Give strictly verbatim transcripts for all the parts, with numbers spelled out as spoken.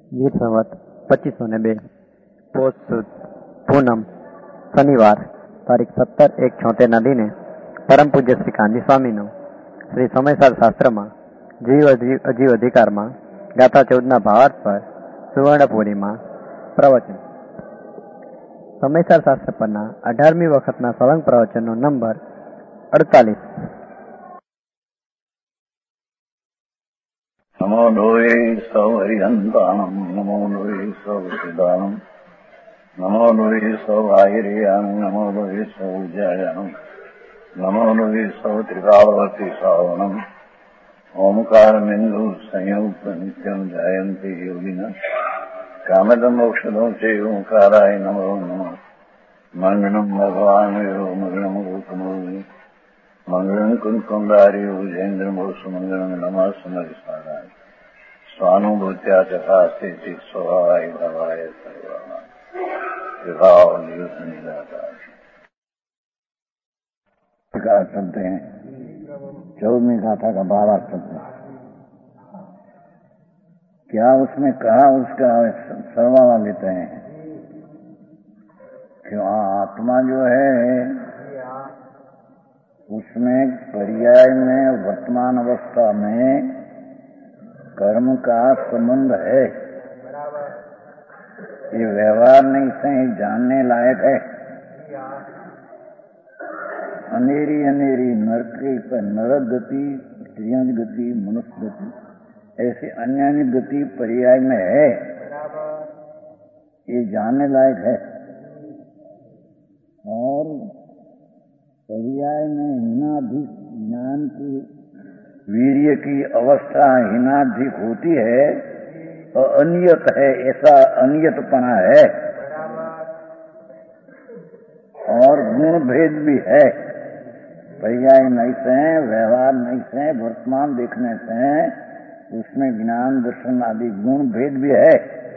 વીર સંવત પચીસો ને બે પોષ સુદ પૂનમ શનિવાર તારીખ સત્તર એક છોતેરના દિને પરમ પૂજ્ય શ્રી કાનજી સ્વામીનું શ્રી સમયસાર શાસ્ત્રમાં જીવ અજીવ અધિકારમાં ગાથા ચૌદના ભાવાર્થ પર સુવર્ણપુરીમાં પ્રવચન. સમયસાર શાસ્ત્ર પરના અઢારમી વખતના સળંગ પ્રવચનનો નંબર અડતાલીસ. નમો લોહે સૌ હરિહંતાણમ નમો લોહે સૌ સિદ્ધાણમ નમો લોહે સૌ આયર્યાણમ નમો લોહે સૌ જયાણમ નમો લોહે સૌ ત્રિકાળવતી શ્રાવણમ ઓમકાર બિંદુ સંયુક્ત નિત્યમ જયંતી યોગિના કામદમ મોક્ષદો છે ઓંકારાય નમો નમઃ. મંગળમ ભગવાન મંગળમ ગૌતમો મંગળમ કુંકુંડારી ઉજેન્દ્રમોષ મંગળમ નમઃ સમરિસ્મરાય સ્વાનુભૂત્યા ચકાસ્તે સ્વભાવાય ભવાય સર્વા विभाव नहीं जाता. चलते हैं चौदहवीं गाथा का भावार्थ चलते हैं. क्या उसमें कहा उसका सर्वाला लेते हैं कि आत्मा जो है उसमें पर्याय में वर्तमान अवस्था में कर्म का संबंध है. ये व्यवहार नहीं से जानने लायक है. अनेरी अनेरी नरकी पर नरक गति, त्रियंग गति, मनुष्य गति, ऐसी अन्य अन्य गति पर्याय में है. ये जानने लायक है. और पर्याय में हिनाधिक ज्ञान की वीर्य की अवस्था हिनाधिक होती है और अनियत है, ऐसा अनियतपना है. और गुण भेद भी है. पर्याय नहीं से, व्यवहार नहीं से, वर्तमान देखने से उसमें ज्ञान दर्शन आदि गुण भेद भी है.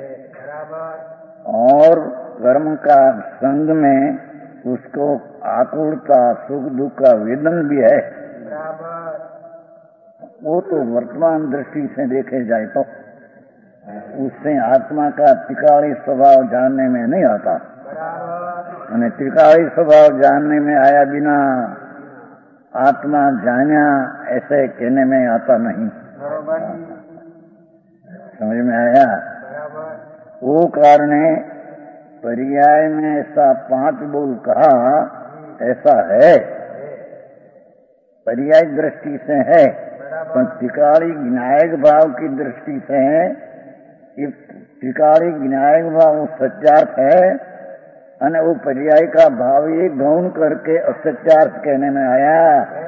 और कर्म का संग में उसको आकुलता सुख दुख का वेदन भी है. वो तो वर्तमान दृष्टि से देखे जाए तो उससे आत्मा का त्रिकाली स्वभाव जानने में नहीं आता. અને त्रिकाली स्वभाव जानने में आया बिना आत्मा जाना ऐसे कहने में आता नहीं. समझ में आया? वो कारण पर्याय में ऐसा पांच बोल कहा ऐसा है. पर्याय दृष्टि से है, पर त्रिकाली न्यायिक भाव की दृष्टि से है. त्रिकाली न्यायिक भाव सत्यार्थ है और वो पर्याय का भाव ये गौण करके असत्यार्थ कहने में आया.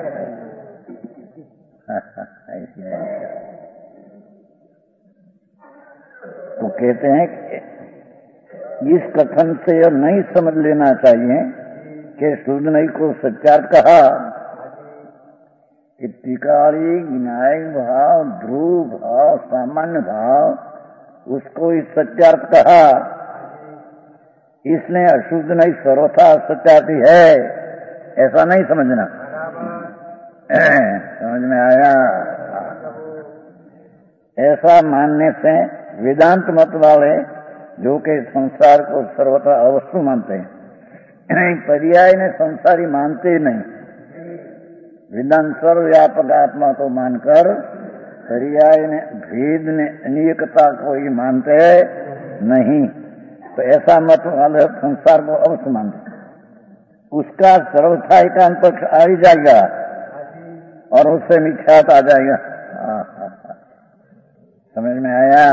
तो कहते हैं कि इस कथन से यह नहीं समझ लेना चाहिए कि शुद्ध नहीं को सत्यार्थ कहा कि त्रिकाली न्यायिक भाव, ध्रुव भाव, सामान्य भाव उसको इस सत्यार्थ कहा. इसने अशुद्ध नहीं सर्वथा सत्यार्थी है ऐसा नहीं समझना. समझ में आया? ऐसा मानने से वेदांत मत वाले जो कि संसार को सर्वथा अवस्तु मानते हैं, पर्याय ने संसारी मानते नहीं. वेदांत सर्वव्यापक आत्मा को मानकर पर्याय ने भेद ने अनेकता को ही मानते नहीं. तो ऐसा मत वाले संसार को अवश्य मानते. उसका सर्वथा एकांत पक्ष आ ही जाएगा और उससे मिथ्यात आ जाएगा. समझ में आया?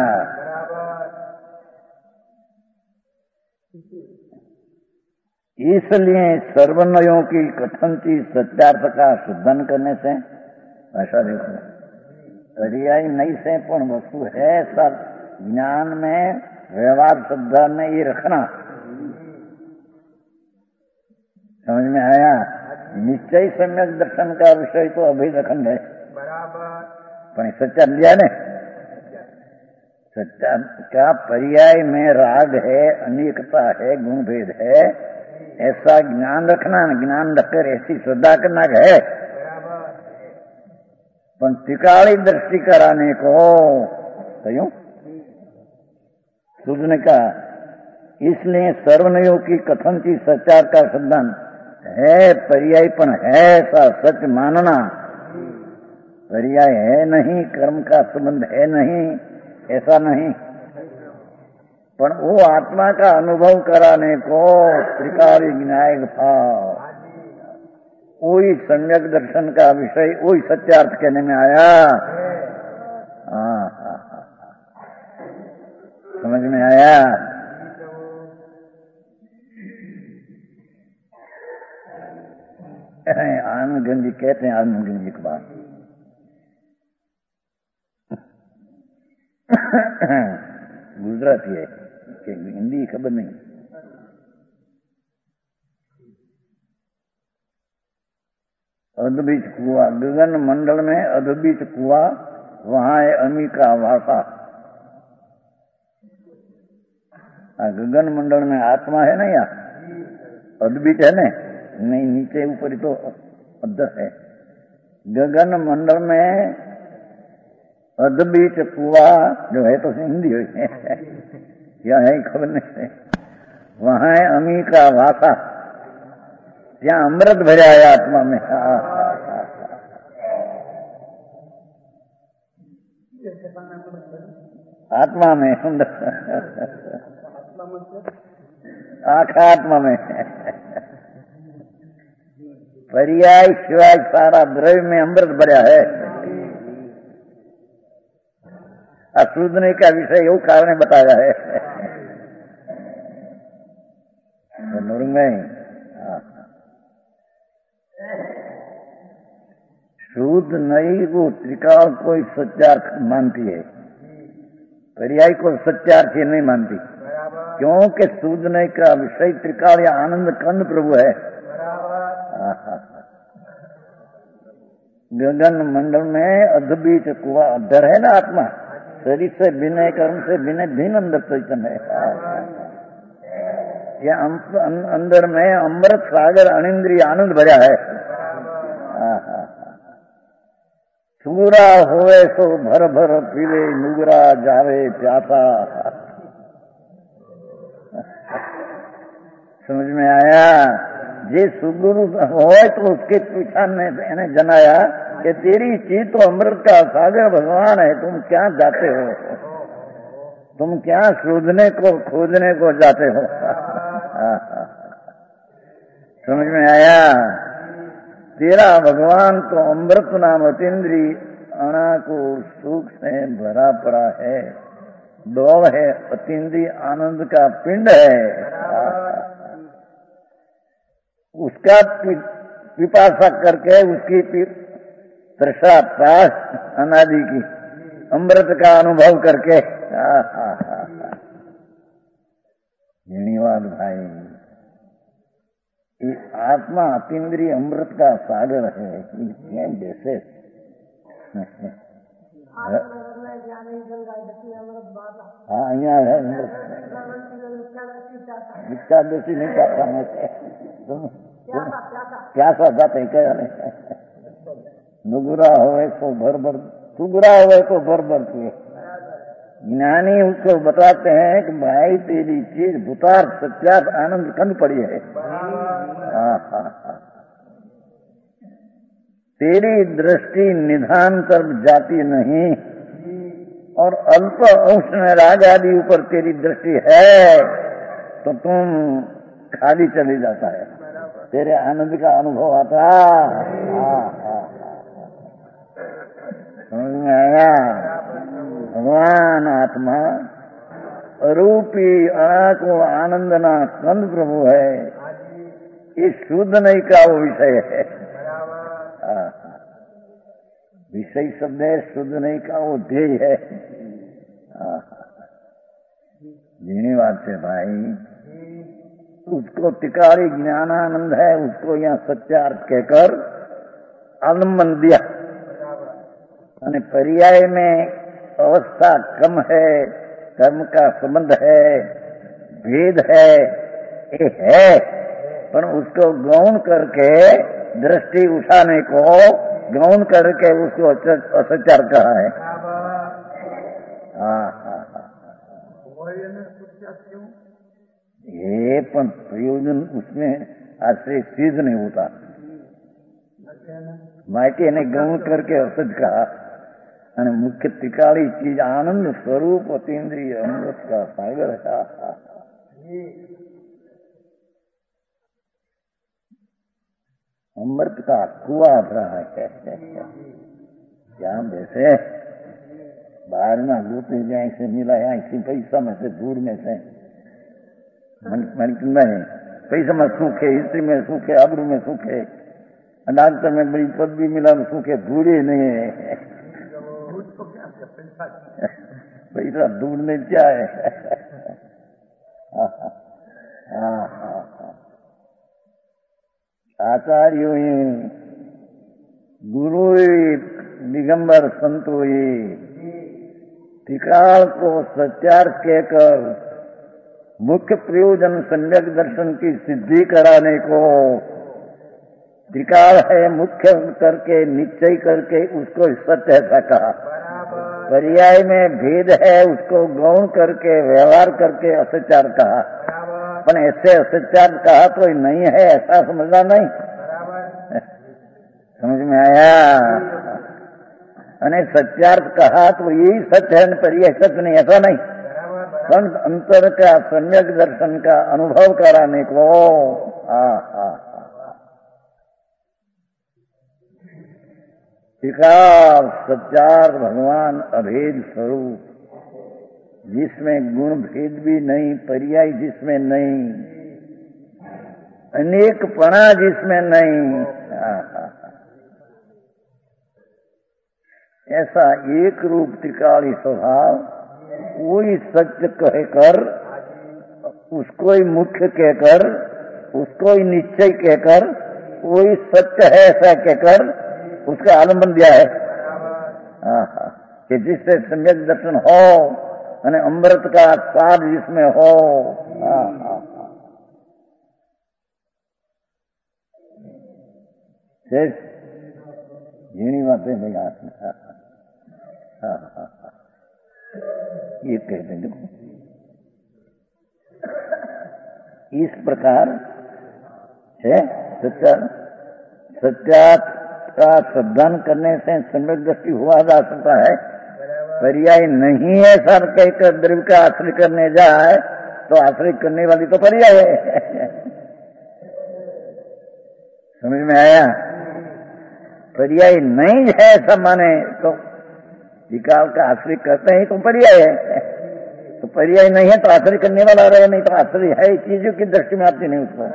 इसलिए सर्वनयों की कथन की सत्यार्थ का शुद्धन करने से ऐसा देखो पर्याय नहीं से पण वस्तु है. सब ज्ञान में व्यवहार श्रद्धा में ये रखना. समझ में आया? निश्चय सम्यक दर्शन का विषय तो अभिलखंड है. पण सच्चा लिया ने सच्चा का पर्याय में राग है, अनेकता है, गुण भेद है, ऐसा ज्ञान रखना. ज्ञान रखकर ऐसी श्रद्धा करना है. पण त्रिकाली दृष्टि कराने को क्यों सूझने का। इसलिए सर्वनयोग की कथन की सचार का सिद्धांत है पर्यायपन है, ऐसा सच मानना। पर्याय है नहीं, कर्म का संबंध है नहीं, ऐसा नहीं। पर वो आत्मा का अनुभव कराने को त्रिकाली विनायक भाव, वही सम्यक दर्शन का विषय, वही सत्यार्थ कहने में आया। हाँ हाँ हाँ, समझ में आया। आनंद गंजी कहते हैं, आनंद गंजी की बात गुजराती है कि हिंदी खबर नहीं। अद्भुत कुआ, गगन मंडल में अद्भुत कुआ, वहां है अमी का भाषा। गगन मंडल में आत्मा है ना, या अद्भुत है ना, नहीं नीचे ऊपर तो अद्भुत है। गगन मंडल में अद्भुत कुआ जो है तो हिंदी है क्या है खबर नहीं। वहां है अमी का भाषा, ત્યાં अमृत भरा है आत्मा में। आत्मा में आखा आत्मा में पर्याय शिवाय सारा द्रव्य में अमृत भरा है। असूदने का विषय यो कारण बताया है में। शुद्ध नहीं वो त्रिकाल कोई सत्यार्थ मानती है, पर्याय को सत्यार्थ ही नहीं मानती, क्योंकि सूझने का विषय त्रिकाल या आनंद कंद प्रभु है। गगन मंडल में अद्भुत कुआ, अधर है ना आत्मा, शरीर से भिन्न, कर्म से भिन्न, भिन्न अंदर चैतन्य है। या अंदर में अमृत सागर अनिंद्रिय आनंद भरा है। सूरा होवे सो भर भर पीले, नुगरा जावे प्यासा। समझ में आया। जे सुगुरु हो तो उसके पीछा ने जनाया कि तेरी चीज तो अमृत का सागर भगवान है, तुम क्या जाते हो, तुम क्या शोधने को खोजने को जाते हो। समझ में आया। तेरा भगवान तो अमृत नाम अतीन्द्री अणा को सुख से भरा पड़ा है, दो है अतीन्द्री आनंद का पिंड है। उसका पिपासा करके उसकी तृषा पास अनादि की अमृत का अनुभव करके। धन्यवाद भाई। ये आत्मा अतीन्द्रिय अमृत का सागर है। जैसे हाँ यहाँ है इच्छा देसी नहीं चाहता मैं, प्यासा जाते क्या नुगुरा होए तो भर भर, सुगुरा होए तो भर भर पिए। ज्ञानी उसको बताते हैं कि भाई तेरी चीज भूतार्थ सत्यार्थ आनंद कंद पड़ी है। तेरी दृष्टि निधान तरफ जाती नहीं, और अल्प अंश में राग आदि ऊपर तेरी दृष्टि है तो तुम खाली चली जाता है, तेरे आनंद का अनुभव आता। समझ में आया। भगवान आत्मा रूपी अणा को आनंदना कंद प्रभु है। ये शुद्ध नहीं का वो विषय है। विषय शब्द है, शुद्ध नहीं का वो ध्येय है। धन्यवाद से भाई। उसको तिकारी ज्ञानानंद है, उसको यहाँ सत्यार्थ कहकर आलम्बन दिया। यानी पर्याय में अवस्था कम है, कर्म का संबंध है, भेद है, ये है, पर उसको गौण करके दृष्टि उठाने को गौण करके उसको असत्यार्थ कहा है। हाँ हाँ हाँ ये पण प्रयोजन उसमें आश्रय सिद्ध नहीं होता। मायके ने गौण करके असद कहा અને મુખ્ય ત્રિકાળી ચીજ આનંદ સ્વરૂપ અતીન્દ્રિય અમૃત का सागर है। अमृत का कुआ भरा है। यहाँ जैसे बाहर में लूटे जाए से मिला यहाँ से पैसा में से दूर में से मन नहीं पैसा में सुख है, स्त्री में सुख है, आबरू में सुख है, डॉक्टर में बड़ी पदवी मिला में सुख है, दूरी नहीं है। पैसा दूर में क्या है? आचार्यों गुरु दिगंबर संतों त्रिकाल को सत्यार्थ कहकर मुख्य प्रयोजन सम्यक दर्शन की सिद्धि कराने को त्रिकाल है मुख्य करके निश्चय करके उसको सत्य ऐसा कहा। पर्याय में भेद है उसको गौण करके व्यवहार करके असत्यार कहा। पर ऐसे असत्यार कहा तो नहीं है ऐसा समझना नहीं। समझ में आया? अने सत्यार्थ कहा तो यही सत्य है, पर्याय सत्य नहीं ऐसा नहीं। पर अंतर का सम्यक दर्शन का अनुभव कराने को आ, आ, त्रिकाल सत्यार्थ भगवान अभेद स्वरूप जिसमें गुण भेद भी नहीं, पर्याय जिसमें नहीं, अनेकपणा जिसमें नहीं, ऐसा एक रूप त्रिकाली स्वभाव कोई सत्य कहकर उसको ही मुख्य कहकर उसको ही निश्चय कहकर कोई सत्य है ऐसा कहकर उसका आलम्बन दिया है कि जिससे सम्यक दर्शन हो અને अमृत का स्वाद जिसमें हो। झीणी बातें नहीं आती। ये कहते हैं देखो इस प्रकार है सत्या सत्यार्थ का श्रद्धान करने से सम्यक दृष्टि हुआ जा सकता है। पर्याय नहीं है सर कहकर द्रव्य का आश्रय करने जाए तो आश्रय करने वाली तो पर्याय है। समझ में आया? पर्याय नहीं है सब माने तो विकाल का आश्रय करते हैं तो पर्याय है। तो पर्याय नहीं है तो आश्रय करने वाला रहे, नहीं तो आश्रय है चीजों की दृष्टि में आती नहीं उसको।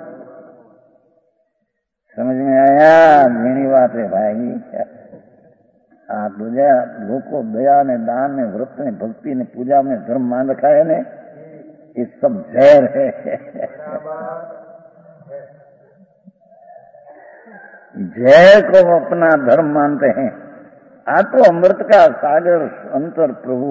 समझ में आया? मेरी बात है भाई। आ दूजा लोको दया ने दान ने व्रत ने भक्ति ने पूजा में धर्म मान रखा है ने ये सब जहर है। जहर को अपना धर्म मानते हैं। आ तो अमृत का सागर अंतर प्रभु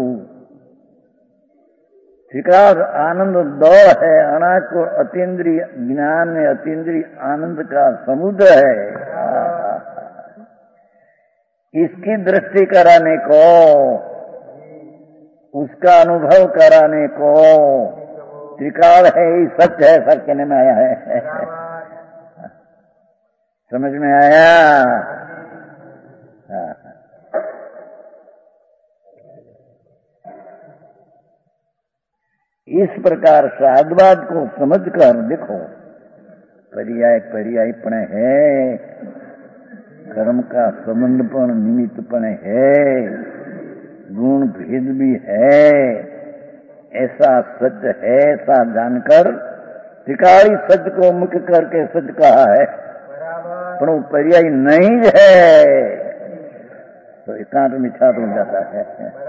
त्रिकाल आनंद दो है। अना को अतीन्द्रिय ज्ञान में अतीन्द्रिय आनंद का समुद्र है। इसकी दृष्टि कराने को उसका अनुभव कराने को त्रिकाल है ही सत्य है सब कहने में आया है। समझ में आया? इस प्रकार साधवाद को समझकर देखो पर्याय पर्यायपण है, कर्म का संबंधपण निमित्तपण है, गुण भेद भी है, ऐसा सत्य है ऐसा जानकर त्रिकाली सत्य को मुख्य करके सत्य कहा है। पर वो पर्याय नहीं है तो एकांत मिथ्या हो जाता है।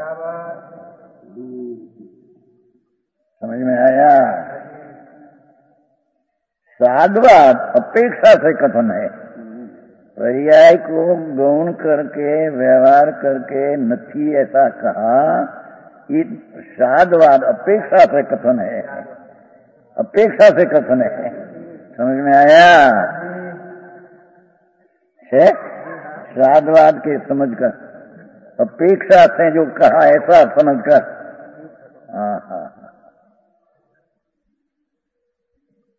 समझ में आया? साधवाद अपेक्षा से कथन है। पर्याय को गौण करके व्यवहार करके नथी ऐसा कहा। ये साधवाद अपेक्षा से कथन है, अपेक्षा से कथन है। समझ में आया? है साधवाद के समझकर अपेक्षा से जो कहा ऐसा समझकर। हाँ हाँ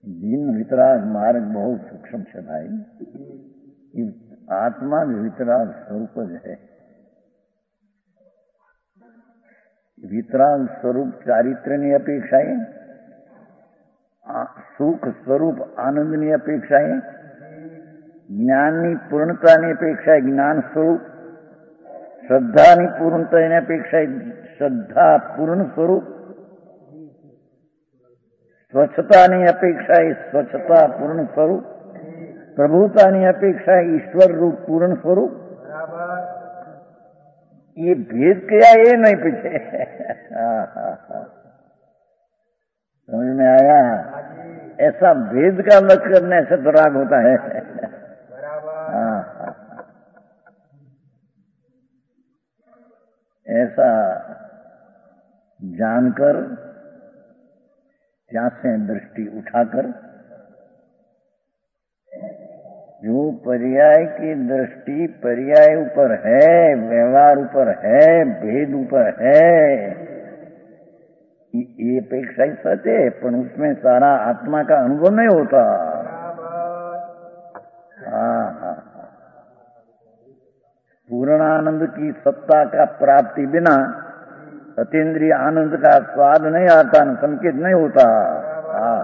जीन वितराग मार्ग बहुत सूक्ष्म है भाई। आत्मा वितराग स्वरूप है। वितराग स्वरूप चारित्र्यની અપેક્ષાએ, સુખ સ્વરૂપ આનંદની અપેક્ષાએ, જ્ઞાનની પૂર્ણતાની અપેક્ષાએ જ્ઞાન સ્વરૂપ, શ્રદ્ધાની પૂર્ણતાની અપેક્ષાએ શ્રદ્ધા પૂર્ણ સ્વરૂપ, સ્વચ્છતાની અપેક્ષાએ સ્વચ્છતા પૂર્ણ સ્વરૂપ, પ્રભુતાની અપેક્ષાએ ઈશ્વર રૂપ પૂર્ણ સ્વરૂપ। ये भेद क्या ये नहीं पूछे। समझ में आया? ऐसा भेद का लक्ष्य करने से तो राग होता है। ऐसा जानकर ત્યાં से दृष्टि उठाकर जो पर्याय की दृष्टि पर्याय ऊपर है, व्यवहार ऊपर है, भेद ऊपर है, ये अपेक्षा ही सच है, पर उसमें सारा आत्मा का अनुभव नहीं होता। हाँ हाँ पूर्ण आनंद की सत्ता का प्राप्ति बिना अतीन्द्रिय आनंद का स्वाद नहीं आता, संकेत नहीं होता। हाँ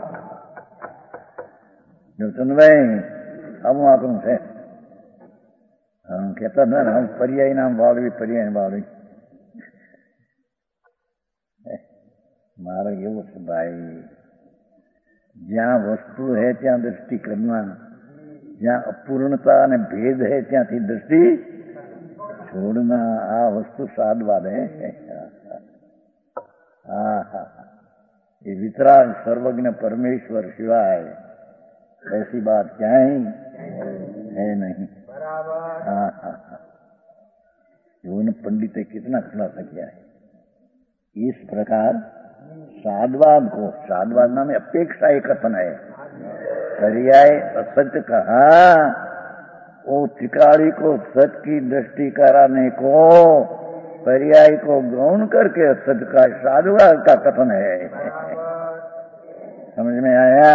न्यूटन भाई हम आपन से हम कहता था हम पर्याय नाम वाली पर्याय वाली मारा એવું છે ભાઈ। જ્યાં વસ્તુ है ત્યાં दृष्टि करना, જ્યાં अपूर्णता અને भेद है ત્યાંથી दृष्टि छोड़ना। आ वस्तु साधवाद है। हाँ हाँ ये वितराग सर्वज्ञ परमेश्वर सिवाय ऐसी बात क्या ही है नहीं। हाँ हाँ हाँ योन पंडित ने कितना खुलासा किया है। इस प्रकार साधवाद को, साधवाद नाम अपेक्षा एक कथन है। पर्याय असत्य कहा, वो त्रिकाली को सत्य की दृष्टि कराने को पर्याय को गौण करके असत्य का साधवाद का कथन है। समझ में आया?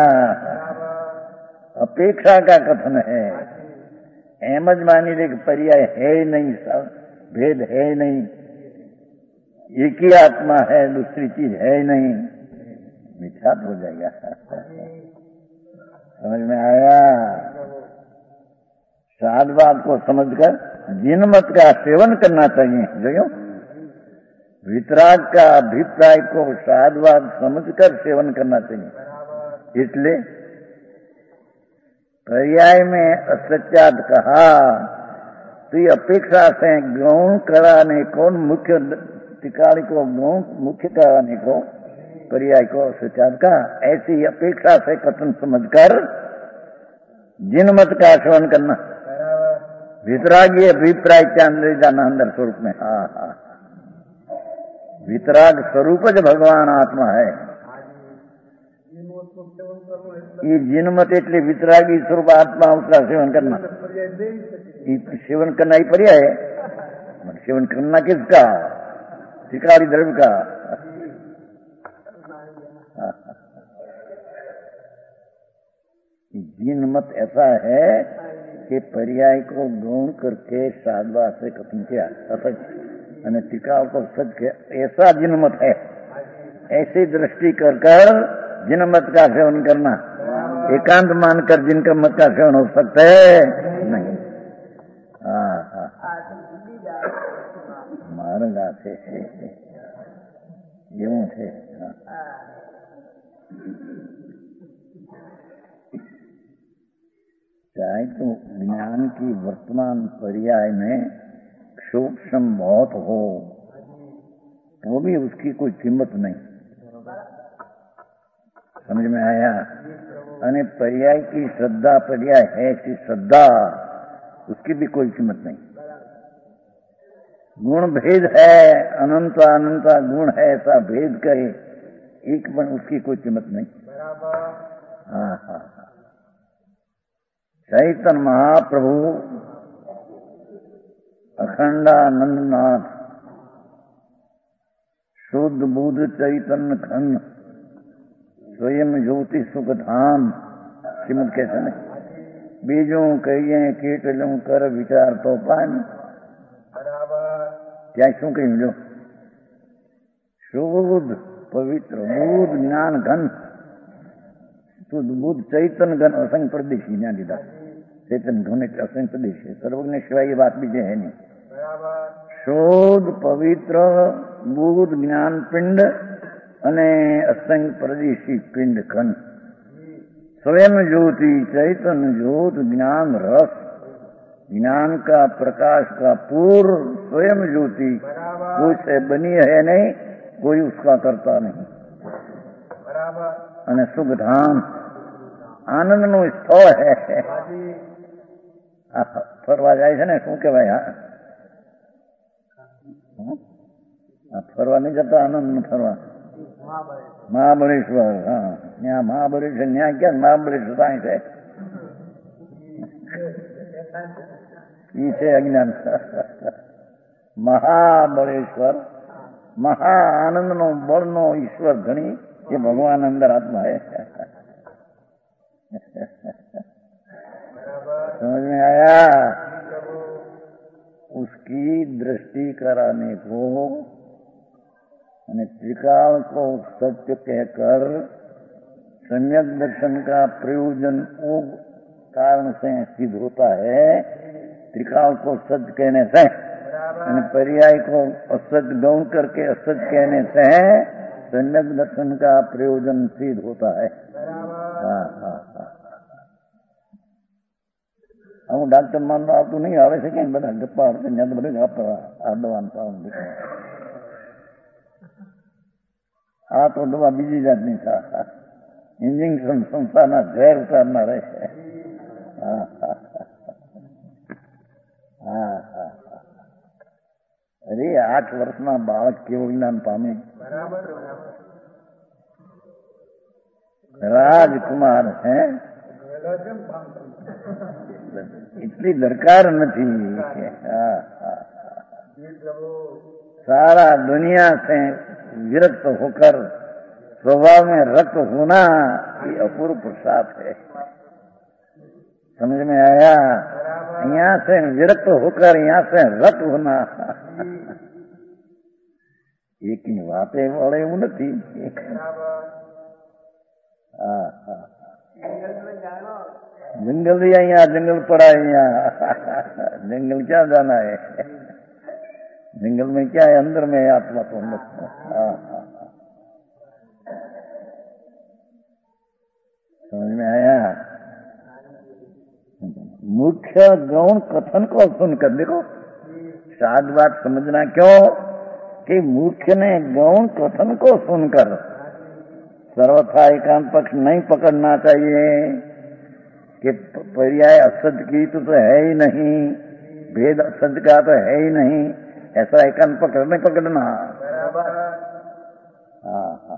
अपेक्षा का कथन है। एम ज मानी ले कि पर्याय है नहीं, सब भेद है नहीं, एक ही आत्मा है, दूसरी चीज है नहीं, मिथ्या हो जाएगा। समझ में आया? साधवाद को समझकर जिनमत का सेवन करना चाहिए। जो वितराग का अभिप्राय को साधवाद समझकर सेवन करना चाहिए। इसलिए पर्याय में असत्याद कहा तो ये अपेक्षा से गौण कराने को, मुख्य टिकाणी को गौण मुख्य कराने को पर्याय को असत्याद का, ऐसी अपेक्षा से कथन समझकर जिनमत का सेवन करना। वितरागी अभिप्राय के अंदर जाना अंदर स्वरूप में। हाँ हाँ वितराग स्वरूप जो भगवान आत्मा है। ये जिनमत એટલે वितरागी स्वरूप आत्मा उसका सेवन करना, सेवन करना ही पर्याय है। सेवन करना किसका? त्रिकाली द्रव्य का। जिनमत ऐसा है कि पर्याय को गौण करके साधवा से कथन किया असत्य और टिकाव को सत्य, ऐसा जिनमत है। ऐसी दृष्टि कर कर जिनमत का सेवन करना, एकांत मानकर जिनका मत का सेवन हो सकता है नहीं। हाँ हाँ मारेगा से यूं थे। चाहे तो ज्ञान की वर्तमान पर्याय में सूक्ष्म बहुत हो तो भी उसकी कोई कीमत नहीं। समझ में आया? अने पर्याय की श्रद्धा पर्याय है कि श्रद्धा, उसकी भी कोई कीमत नहीं। गुण भेद है, अनंत अनंत गुण है, ऐसा भेद करे एक बन, उसकी कोई कीमत नहीं। हाँ हाँ चैतन्य महाप्रभु अखंडानंदनाथ शुद्ध बुद्ध चैतन्य खंड स्वयं ज्योति सुख धाम श्रीमद कहते हैं बीजों कहिए कीट लूं कर विचार तो पान क्या શું કહ્યું જો શુદ્ધ પવિત્ર બુદ્ધ જ્ઞાન ઘન શુદ્ધ બુદ્ધ ચૈતન ઘન અસંગ પ્રદેશી જ્ઞાન દીધા ચૈતન ઘન એટલે અસંગ પ્રદેશી સર્વજ્ઞ સિવાય એ વાત બીજે હે નહીં શુદ્ધ પવિત્ર બુદ્ધ જ્ઞાન પિંડ અને અસંગ પ્રદેશી પિંડ ઘન स्वयं ज्योति चैतन ज्योत ज्ञान रस ज्ञान का प्रकाश का पूर्व स्वयं ज्योति कोई से बनी है नहीं, कोई उसका करता नहीं। અને સુખધામ આનંદનું સ્થળ હે। આ ફરવા જાય છે ને શું કહેવાય? આ ફરવા નહીં જતા આનંદ ફરવા મહાબળેશ્વર। હા ત્યાં મહાબળેશ્વર ત્યાં ક્યાં મહાબળેશ્વર થાય છે ઈ છે અજ્ઞાન। મહાબળેશ્વર મહા આનંદનો બળનો ઈશ્વર ધણી ये भगवान अंदर आत्मा है। समझ में आया? उसकी दृष्टि कराने को यानी त्रिकाल को सत्य कहकर सम्यक दर्शन का प्रयोजन वो कारण से सिद्ध होता है। त्रिकाल को सत्य कहने से यानी पर्याय को असत्य गौण करके असत्य कहने से सम्यक दर्शन का प्रयोजन सिद्ध होता है। हाँ हाँ हाँ હું ડાક્ટર માનતો આવતું નહીં, આવે છે ક્યાંક બધા ગપ્પા આવશે ત્યાં તો બધું આ દવા આ તો દવા બીજી જાતની છે, ઇન્જેક્શન સંસ્થાના ઝેર ઉતારનાર રહેશે। હા હા હા હા અરે આઠ વર્ષના બાળક કેવું જ્ઞાન પામે? રાજકુમાર હે इतनी दरकार नहीं। सारा दुनिया से विरक्त होकर स्वभाव में रक्त होना ये अपूर्व प्रसाद है। समझ में आया? यहाँ से विरक्त होकर यहाँ से रक्त होना एक ही वाते वाले नहीं। हाँ हाँ जंगल भी यहाँ जंगल पड़ा है, यहाँ जंगल क्या जाना है? जंगल में क्या है? अंदर में आत्मा तो अंदर। हाँ हाँ समझ में आया? मुख्य गौण कथन को सुनकर देखो, साध बात समझना क्यों कि मुख्य ने गौण कथन को सुनकर सर्वथा एकांत पक्ष नहीं पकड़ना चाहिए कि पर्याय असत की तो, तो है ही नहीं, भेद असत का तो है ही नहीं, ऐसा एकांत पकड़ नहीं पकड़ना। हाँ हाँ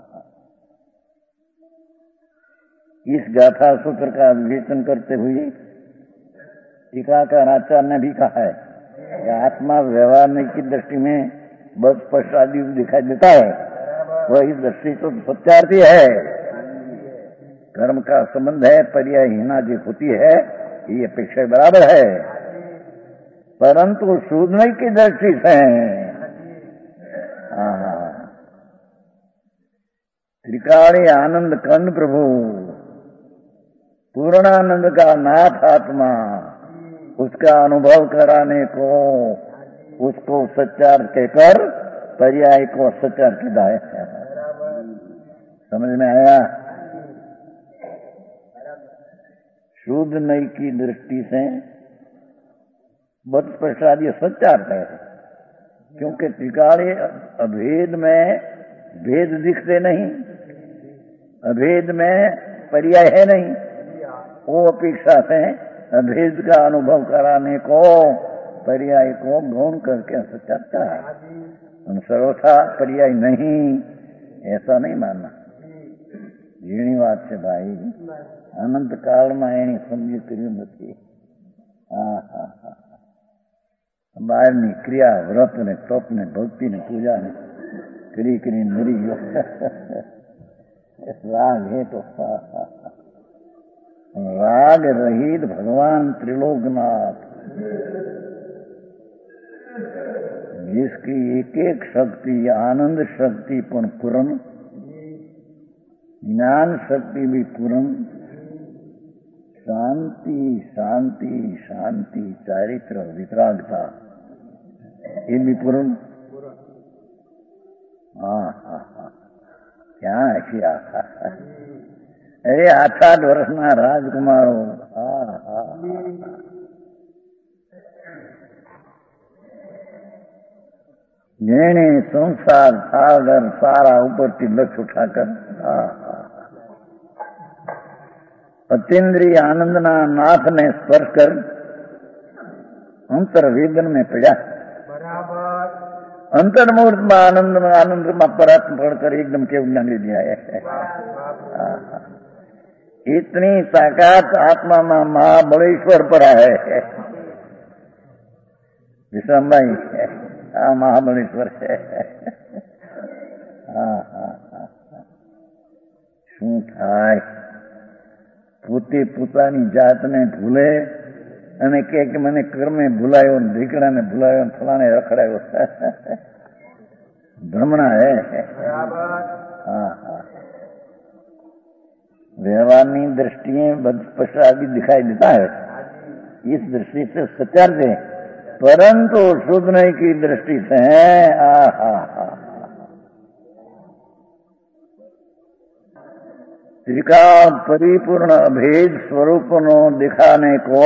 इस गाथा सूत्र का विवेचन करते हुए टीकाकार आचार्य ने भी कहा है कि आत्मा व्यवहार की दृष्टि में बस स्पष्ट आदि दिखाई देता है, वही दृष्टि तो सत्यार्थी है। कर्म का संबंध है, पर्याय हीनादि होती है, ये अपेक्षा बराबर है, परंतु शून्य की दृष्टि से त्रिकाली आनंद कंद प्रभु पूर्णानंद का नाथ आत्मा, उसका अनुभव कराने को उसको सच्चार्थ कहकर पर्याय को सच्चार्थ किया। समझ में आया? शुद्ध नई की दृष्टि से बद प्रसाद ये सच्चार्थ है, क्योंकि त्रिकाली अभेद में भेद दिखते नहीं, अभेद में पर्याय है नहीं, वो अपेक्षा से अभेद का अनुभव कराने को पर्याय को गौण करके सच्चारता है। सर्वथा पर्याय नहीं ऐसा नहीं मानना। झीणी बात है भाई, अनंत काल में एनी समझी કર્યું નથી। હા હા હા બહારની ક્રિયા વ્રત ને તપ ને ભક્તિ ને પૂજા ને કરી કરી મરી ગયો। राग है तो राग रहित भगवान त्रिलोकनाथ, जिसकी एक एक शक्ति आनंद शक्ति पण पूर्ण, ज्ञान शक्ति भी पूर्ण, शांति शांति शांति चारित्र वितरागता ये भी पूर्ण। हाँ हाँ हाँ क्या ऐसी आशा है। अरे आठ आठ वर्षना રાજકુમારો હા હા જેણે સંસાર સાગર સારા ઉપરથી લક્ષ ઉઠાકર અતિન્દ્રિય આનંદના નાથને સ્પર્શ કર અંતર્વેદન में પડ્યા। अंतर्मूर्त में आनंद में आनंद में परात्म पढ़कर एकदम केवल ज्ञान ले दिया है। इतनी ताकत आत्मा में महाबलेश्वर पर है। विश्राम भाई हाँ महाबलेश्वर है। हाँ हाँ हाँ शू थाय पोते पोतानी जातने भूले અને કે કે મને કર્મે ભૂલાયો ને દીકરાને ભૂલાયો ને ફલાણે રખડાયો ભ્રમણા है। हाँ हाँ व्यवहारनी दृष्टि पश्चात दिखाई देता है, इस दृष्टि से सत्यार्थ है, परंतु शुद्धने की दृष्टि से है। आ हा हा त्रिका परिपूर्ण अभेद स्वरूप नो दिखाने को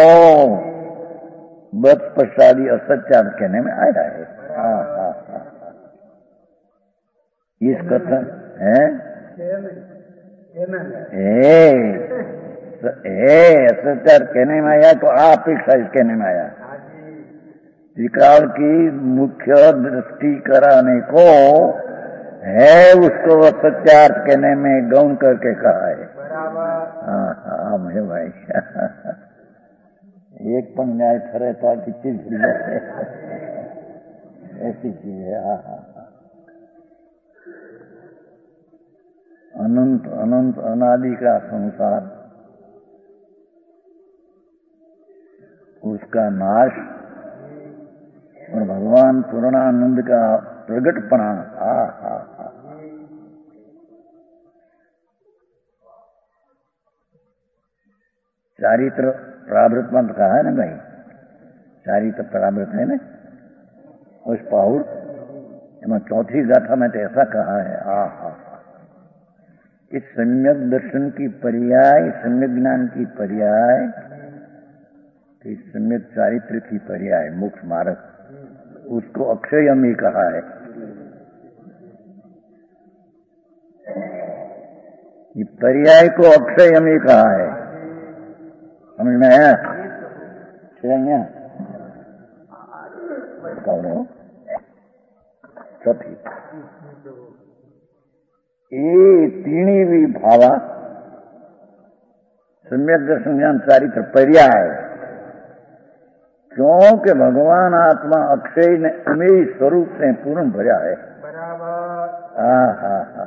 बत पश्चादी असत्यार्थ कहने में आया है। हाँ हाँ हाँ इस कथन है असत्यार्थ कहने में आया तो अपेक्षा इस कहने में आया। त्रिकाल की मुख्य दृष्टि कराने को है उसको सत्यार्थ कहने में गौण करके कहा है। हाँ हाँ मैं भाई एक पण न्याय ठहरे तो आखी चीज भूल जाए ऐसी चीज है। हाँ हाँ अनंत अनंत अनादि का संसार, उसका नाश और भगवान पूर्णानंद का प्रगटपना। हा हा हा चारित्र प्रावृत मंत्र कहा है ना भाई, चारित्र प्रावृत है ना उस पाहुर एवं चौथी गाथा में तो ऐसा कहा है। हा हा इस सम्यक दर्शन की पर्याय, सम्यक ज्ञान की पर्याय, इस सम्यक चारित्र की पर्याय मोक्ष मार्ग, उसको अक्षयमी कहा है। ये पर्याय को अक्षयमी कहा है, समझ में आया? कौन हो चौथी ये तीनी भी भावा सम्यक दर्शन ज्ञान चारित्र पर्याय, क्योंकि भगवान आत्मा अक्षय ने अमेय स्वरूप से पूर्ण भरा है। हा हा हा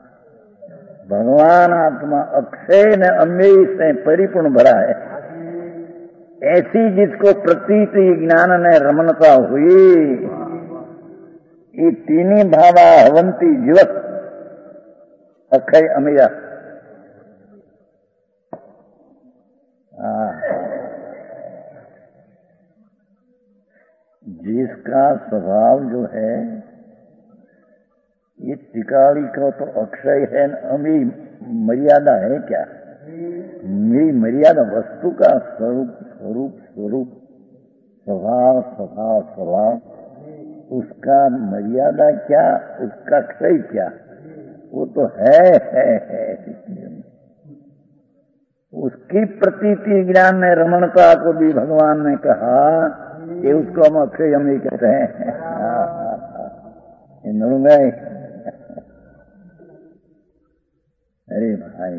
भगवान आत्मा अक्षय ने अमेय से परिपूर्ण भरा है। ऐसी जिसको प्रतीति ज्ञान ने रमणता हुई, ये तीनी भावा हवंती जीवत अक्षय अमेय। जिसका स्वभाव जो है ये त्रिकाली का तो अक्षय है, अमी मर्यादा है क्या? मेरी मर्यादा वस्तु का स्वरूप स्वरूप स्वरूप स्वभाव स्वभाव स्वभाव, उसका मर्यादा क्या, उसका क्षय क्या, वो तो है है है उसकी प्रतीति ज्ञान ने रमणता को भी भगवान ने कहा कि उसको हम अक्षय अमी कहते हैं। गए अरे भाई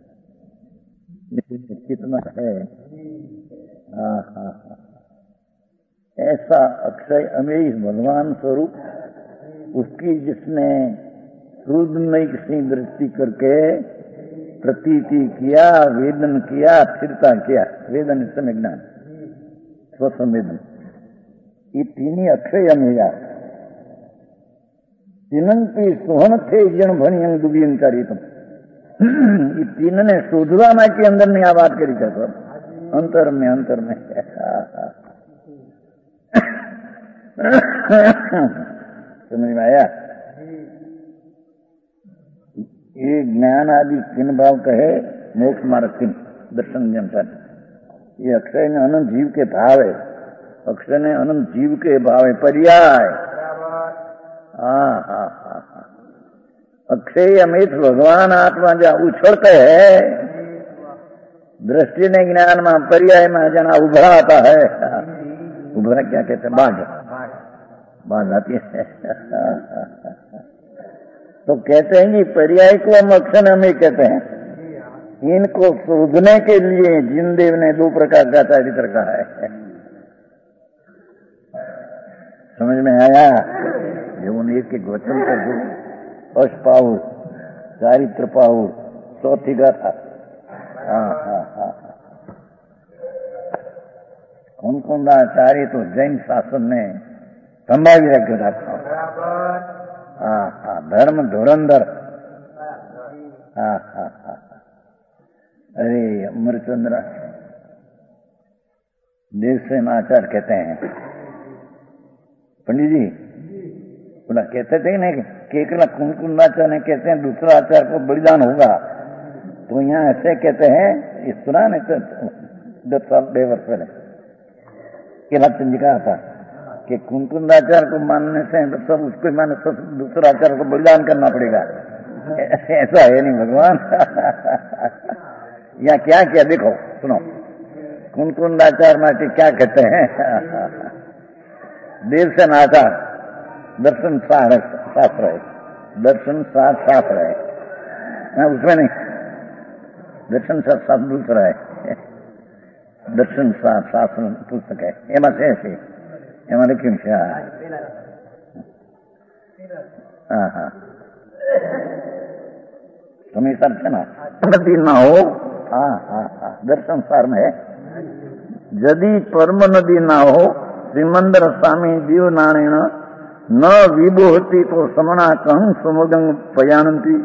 कितना है। हाँ हाँ हाँ ऐसा अक्षय अमेय भगवान स्वरूप, उसकी जिसने रुद्रमयी की दृष्टि करके प्रतीति किया, वेदन किया, स्थिरता किया। वेदन इस समय ज्ञान, स्वसंवेदन, ये तीन ही अक्षय अमेया तीनंती सोहन थे जण भणियं दुबियं चरितम। ये तीन ने शोधवाना के अंदर ने आ बात करी था, अंतर में अंतर में समझ में आया। ये ज्ञान आदि तीन भाव कहे, मोक्ष मार्ग तीन, दर्शन जन। ये अक्षय ने अनंत जीव के भाव है, अक्षय ने अनंत जीव के भाव है, पर्याय। हाँ हाँ हाँ हाँ, अक्षय अमित भगवान आत्मा जहाँ उछड़ते है, दृष्टि ने ज्ञान में पर्याय में जना उभरा आता है। उभरा क्या कहते हैं? बाढ़, बाढ़ आती है। तो कहते हैं कि पर्याय को हम अक्षर हमें कहते हैं। इनको शोधने के लिए जिनदेव ने दो प्रकार का चरित्र कहा है। समझ में आया? ये एक एक वचन का जो अश पाऊ, चारित्र पाऊ, चौथी गाथा। हाँ हाँ हाँ, कौन कौन आचार्य तो जैन शासन ने संभावी रख रखा। हाँ हाँ, धर्म धुरंधर। हाँ हाँ हाँ, अरे अमरचंद्र देवसेन आचार्य कहते हैं, पंडित जी बोला कहते थे ना कि एकला कुंकुम आचार्य कहते हैं दूसरा आचार्य को बलिदान होगा, तो यहाँ ऐसे कहते हैं, इस सुना नहीं तो दस साल डेढ़ वर्ष पहले केलाचंद जी कहा था कि कुंकुंदाचार्य को मानने से सब उसको माने, सब दूसरा आचार्य को बलिदान करना पड़ेगा। ऐसा है नहीं भगवान। यहाँ क्या किया देखो, सुनो, कुंकुंदाचार्य माटी क्या कहते हैं? देवसेन आचार्य दर्शन शास्त्र है, दर्शन शास्त्र है, उसमें नहीं, दर्शन शास्त्र दूसरा है, दर्शन शास्त्र पुस्तक है। एम से ऐसे एम लिखी हाँ हाँ, तुम्हें सर है ना नदी ना हो। हाँ हाँ हाँ, दर्शन सार में है, यदि परम नदी ना हो श्रीमंदर स्वामी जीव नारायण न विभूति तो समना कहूं सुमगंग पयानंती।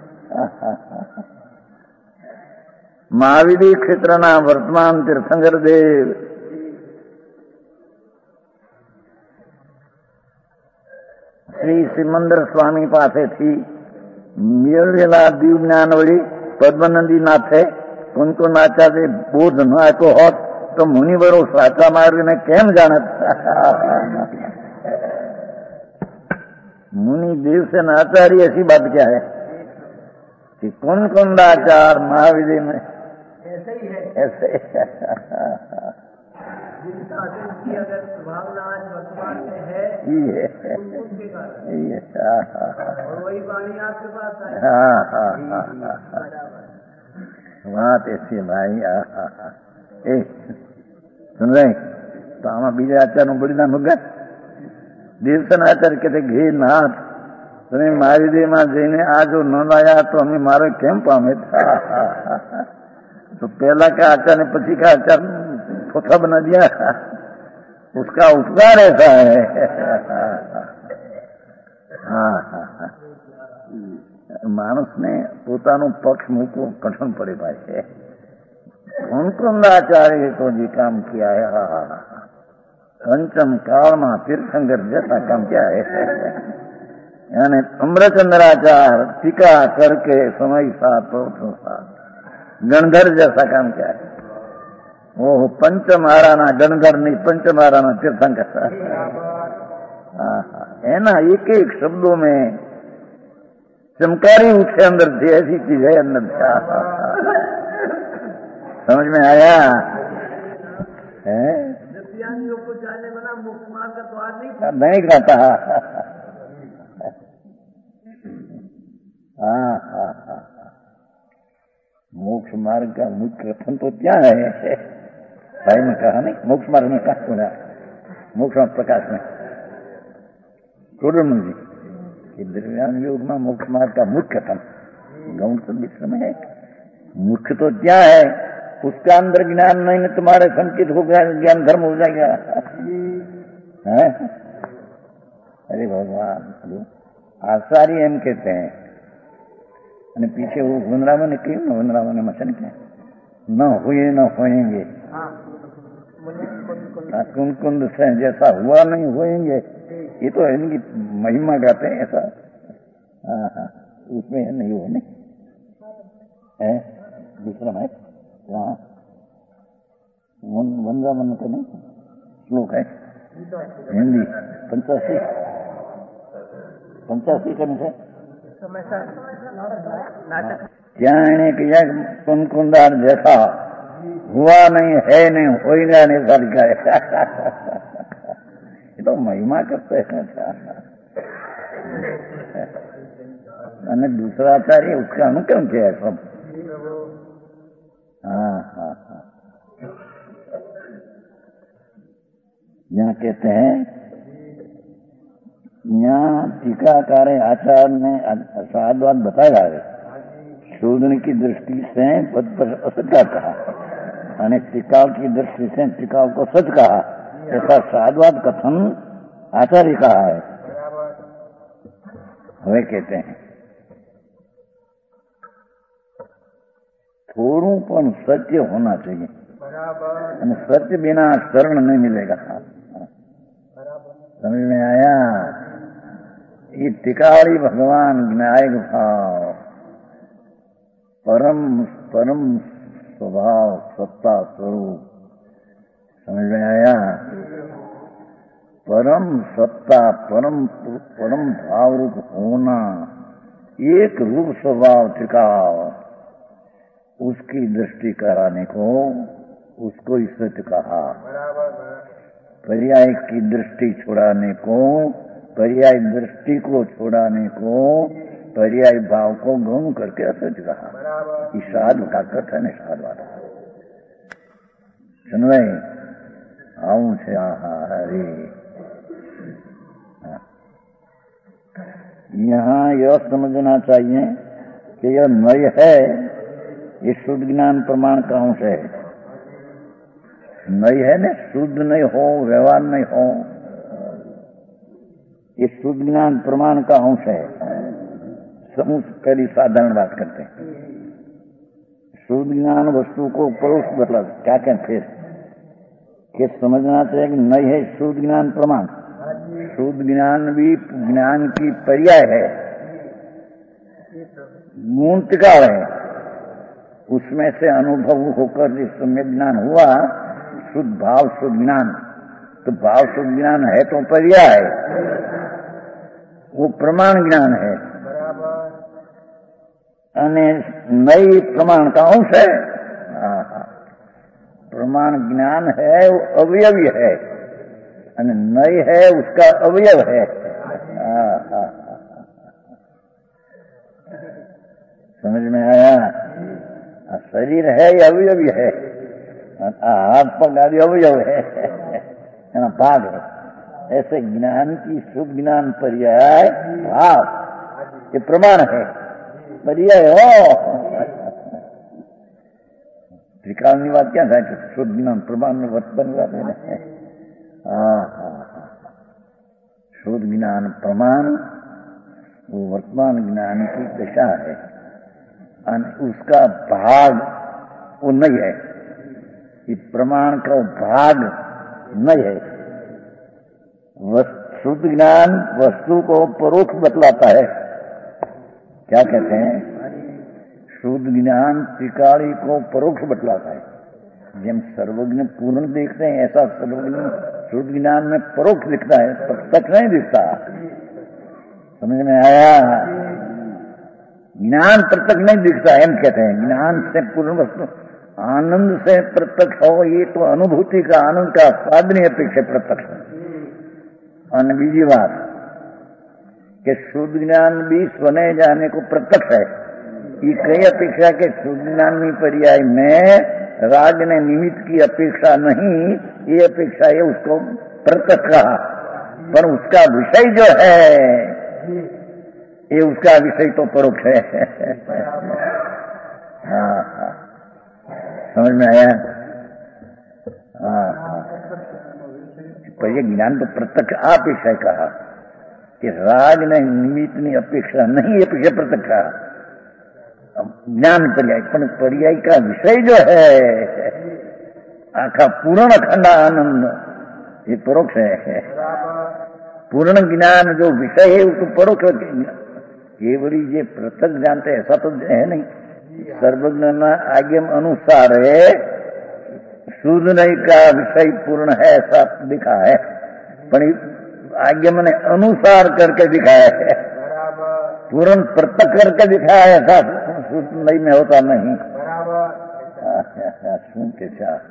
महाविधि क्षेत्रना वर्तमान तीर्थंकर देव श्री सिमंदर स्वामी पासे थी मेळवेला દીવ જ્ઞાન વળી પદ્મનંદી નાથે કુંકુ નાચાદે બોધ ન આપ્યો હોત તો મુનિવરો સાચા માર્ગને કેમ જાણત? मुनि देव से आचार्य ऐसी बात क्या है कि कौन कौन आचार महाविधि में ऐसे ही है, ऐसे ही है। जिनका की अगर भावना आज वर्तमान में है, ये ये और वही वाणी आपके पास है। हाँ हाँ हाँ, बात ऐसी भाई। ए सुन रहे तो आमा बीजा आचार નું બલિદાન હોગા। देवसेन आचार्य कहते घे नाथ તમે મારી દેમાં જઈને આ જો ન લાયા તો અમે મારે કેમ પામે? तो पहला का आचार ने पची का आचार थोथा बना दिया, उसका उपकार ऐसा है। हाँ हाँ हाँ, मानस ने પોતાનું पक्ष મૂકવું कठिन पड़े भाई। कौन कौन आचार्य को जी काम किया है? हाँ हाँ हाँ, पंचम काल में तीर्थंकर जैसा काम क्या है? यानी अमरचंद्राचार्य टीका करके समय साथ साथ गणधर जैसा काम क्या है? वो पंचमाराना गणधर नहीं, पंचमाराना तीर्थंकर। है ना, एक एक शब्दों में चमकारी उठे अंदर से, ऐसी चीज है अंदर से। समझ में आया है? को जाने वाला मोक्ष मार्ग का द्वार नहीं नहीं कहता। हाँ हाँ हाँ, मोक्ष मार्ग का मुख्य कथन तो क्या है? भाई ने कहा नहीं, मोक्ष मार्ग में कहा सुना, मोक्ष प्रकाश में चोड़मन जी कि दिव्यांग योग में मोक्ष मार्ग का मुख्य कथन गौण संदेश में है मुख्य तो क्या है, उसका अंदर ज्ञान नहीं है, तुम्हारे संचित हो गया, ज्ञान धर्म हो जाएगा है? अरे भगवान, आचार्य एम कहते हैं, અને पीछे वो वृंदावन ने क्यों न वृंदावन में मचन क्या न हुए न होएंगे, कुंद कुंद से जैसा हुआ नहीं होएंगे, ये तो इनकी महिमा गाते हैं ऐसा। हाँ हाँ, उसमें नहीं हो नहीं है, दूसरा है वहाँ वृंदावन का नहीं श्लोक है हिंदी पंचासी पंचासी का नहीं है, जाने कि यह कुंद कुंदार जैसा हुआ नहीं है नहीं होएगा नहीं सर का ये तो महिमा करते हैं। मैंने दूसरा आचार्य उसका अनुक्रम किया है सब। हाँ हाँ हाँ, यहाँ कहते हैं, यहाँ टीकाकार आचार्य ने साधवाद बताया है, शोधन की दृष्टि से पद पर असत का कहा, અને टिकाव की दृष्टि से टिकाव को सच कहा, ऐसा साधवाद कथन आचार्य कहा है। वे कहते हैं थोड़ू पण सत्य होना चाहिए, અને सत्य बिना शरण नहीं मिलेगा। समझ में आया? ये टिकाड़ी भगवान ज्ञायक भाव, परम परम स्वभाव सत्ता स्वरूप, समझ में आया? परम सत्ता परम परम भाव रूप होना, एक रूप स्वभाव टिकाव, उसकी दृष्टि कराने को उसको ही सत्य कहा। पर्याय की दृष्टि छुड़ाने को, पर्याय दृष्टि को छुड़ाने को, पर्याय भाव को गौण करके असत्य कहा। ईशाद का कथन है, साधवाद सुन भाई आऊं से हरे। यहाँ यह समझना चाहिए कि यह नय है, ये शुद्ध ज्ञान प्रमाण का अंश है। नहीं है ना, शुद्ध नहीं हो, व्यवहार नहीं हो, ये शुद्ध ज्ञान प्रमाण का अंश है। समूह पहली साधारण बात करते हैं, शुद्ध ज्ञान वस्तु को परोक्ष बतला, क्या कहते फिर कि समझना चाहिए कि नहीं है शुद्ध ज्ञान प्रमाण। शुद्ध ज्ञान भी ज्ञान की पर्याय है, मूल टिकाव है, उसमें से अनुभव होकर जिस समय ज्ञान हुआ शुद्ध भाव शुद्ध ज्ञान, तो भाव शुद्ध ज्ञान है तो पर्याय, वो प्रमाण ज्ञान है, અને नई प्रमाण का अंश है। प्रमाण ज्ञान है वो अवयवी है, અને नई है उसका अवयव है। समझ में आया? शरीर है या अवयवी है, हाथ पग आदि अवयव है, भाग है। ऐसे ज्ञान की शुद्ध ज्ञान पर्याय भाव, ये प्रमाण है, पर्याय हो। त्रिकाल की बात क्या था कि शुद्ध ज्ञान प्रमाण में वर्तमान बात है। हाँ हाँ, शुद्ध ज्ञान प्रमाण वो वर्तमान ज्ञान की दशा है, उसका भाग वो नहीं है, ये प्रमाण का भाग नहीं है। शुद्ध ज्ञान वस्तु को परोक्ष बतलाता है। क्या कहते हैं? शुद्ध ज्ञान त्रिकाली को परोक्ष बतलाता है। जब सर्वज्ञ पूर्ण देखते हैं, ऐसा सर्वज्ञ शुद्ध ज्ञान में परोक्ष दिखता है, प्रत्यक्ष नहीं दिखता। समझ में आया? ज्ञान प्रत्यक्ष नहीं दिखता, एम कहते हैं। ज्ञान से पूर्ण वस्तु आनंद से प्रत्यक्ष हो, ये तो अनुभूति का आनंद का साधनी अपेक्षा प्रत्यक्ष। और बीजी बात कि शुद्ध ज्ञान भी स्वने जाने को प्रत्यक्ष है। ये कई अपेक्षा के शुद्ध ज्ञान में पर्याय में राग ने निमित्त की अपेक्षा नहीं, ये अपेक्षा है उसको प्रत्यक्ष कहा, पर उसका विषय जो है ये उसका विषय तो परोक्ष है। हाँ हाँ, समझ में आया? हाँ हाँ। पर ये ज्ञान तो प्रत्यक्ष अपेक्षा कहा कि राग ने निमित्तनी अपेक्षा नहीं, अपेक्षा प्रत्यक्ष ज्ञान पर्याय, पण पर्याय का विषय जो है आखा पूर्ण अखंड आनंद ये परोक्ष है। पूर्ण ज्ञान जो विषय है वो तो परोक्ष, केवल ये पृथक जानते ऐसा तो है नहीं। सर्वज्ञ आज्ञम अनुसार है, शुद्ध नहीं का विषय पूर्ण है ऐसा दिखा है, पर आज्ञम ने अनुसार करके दिखाया है, पूर्ण प्रत्यक्ष करके दिखाया है, ऐसा शुद्ध नहीं में होता नहीं। सुनते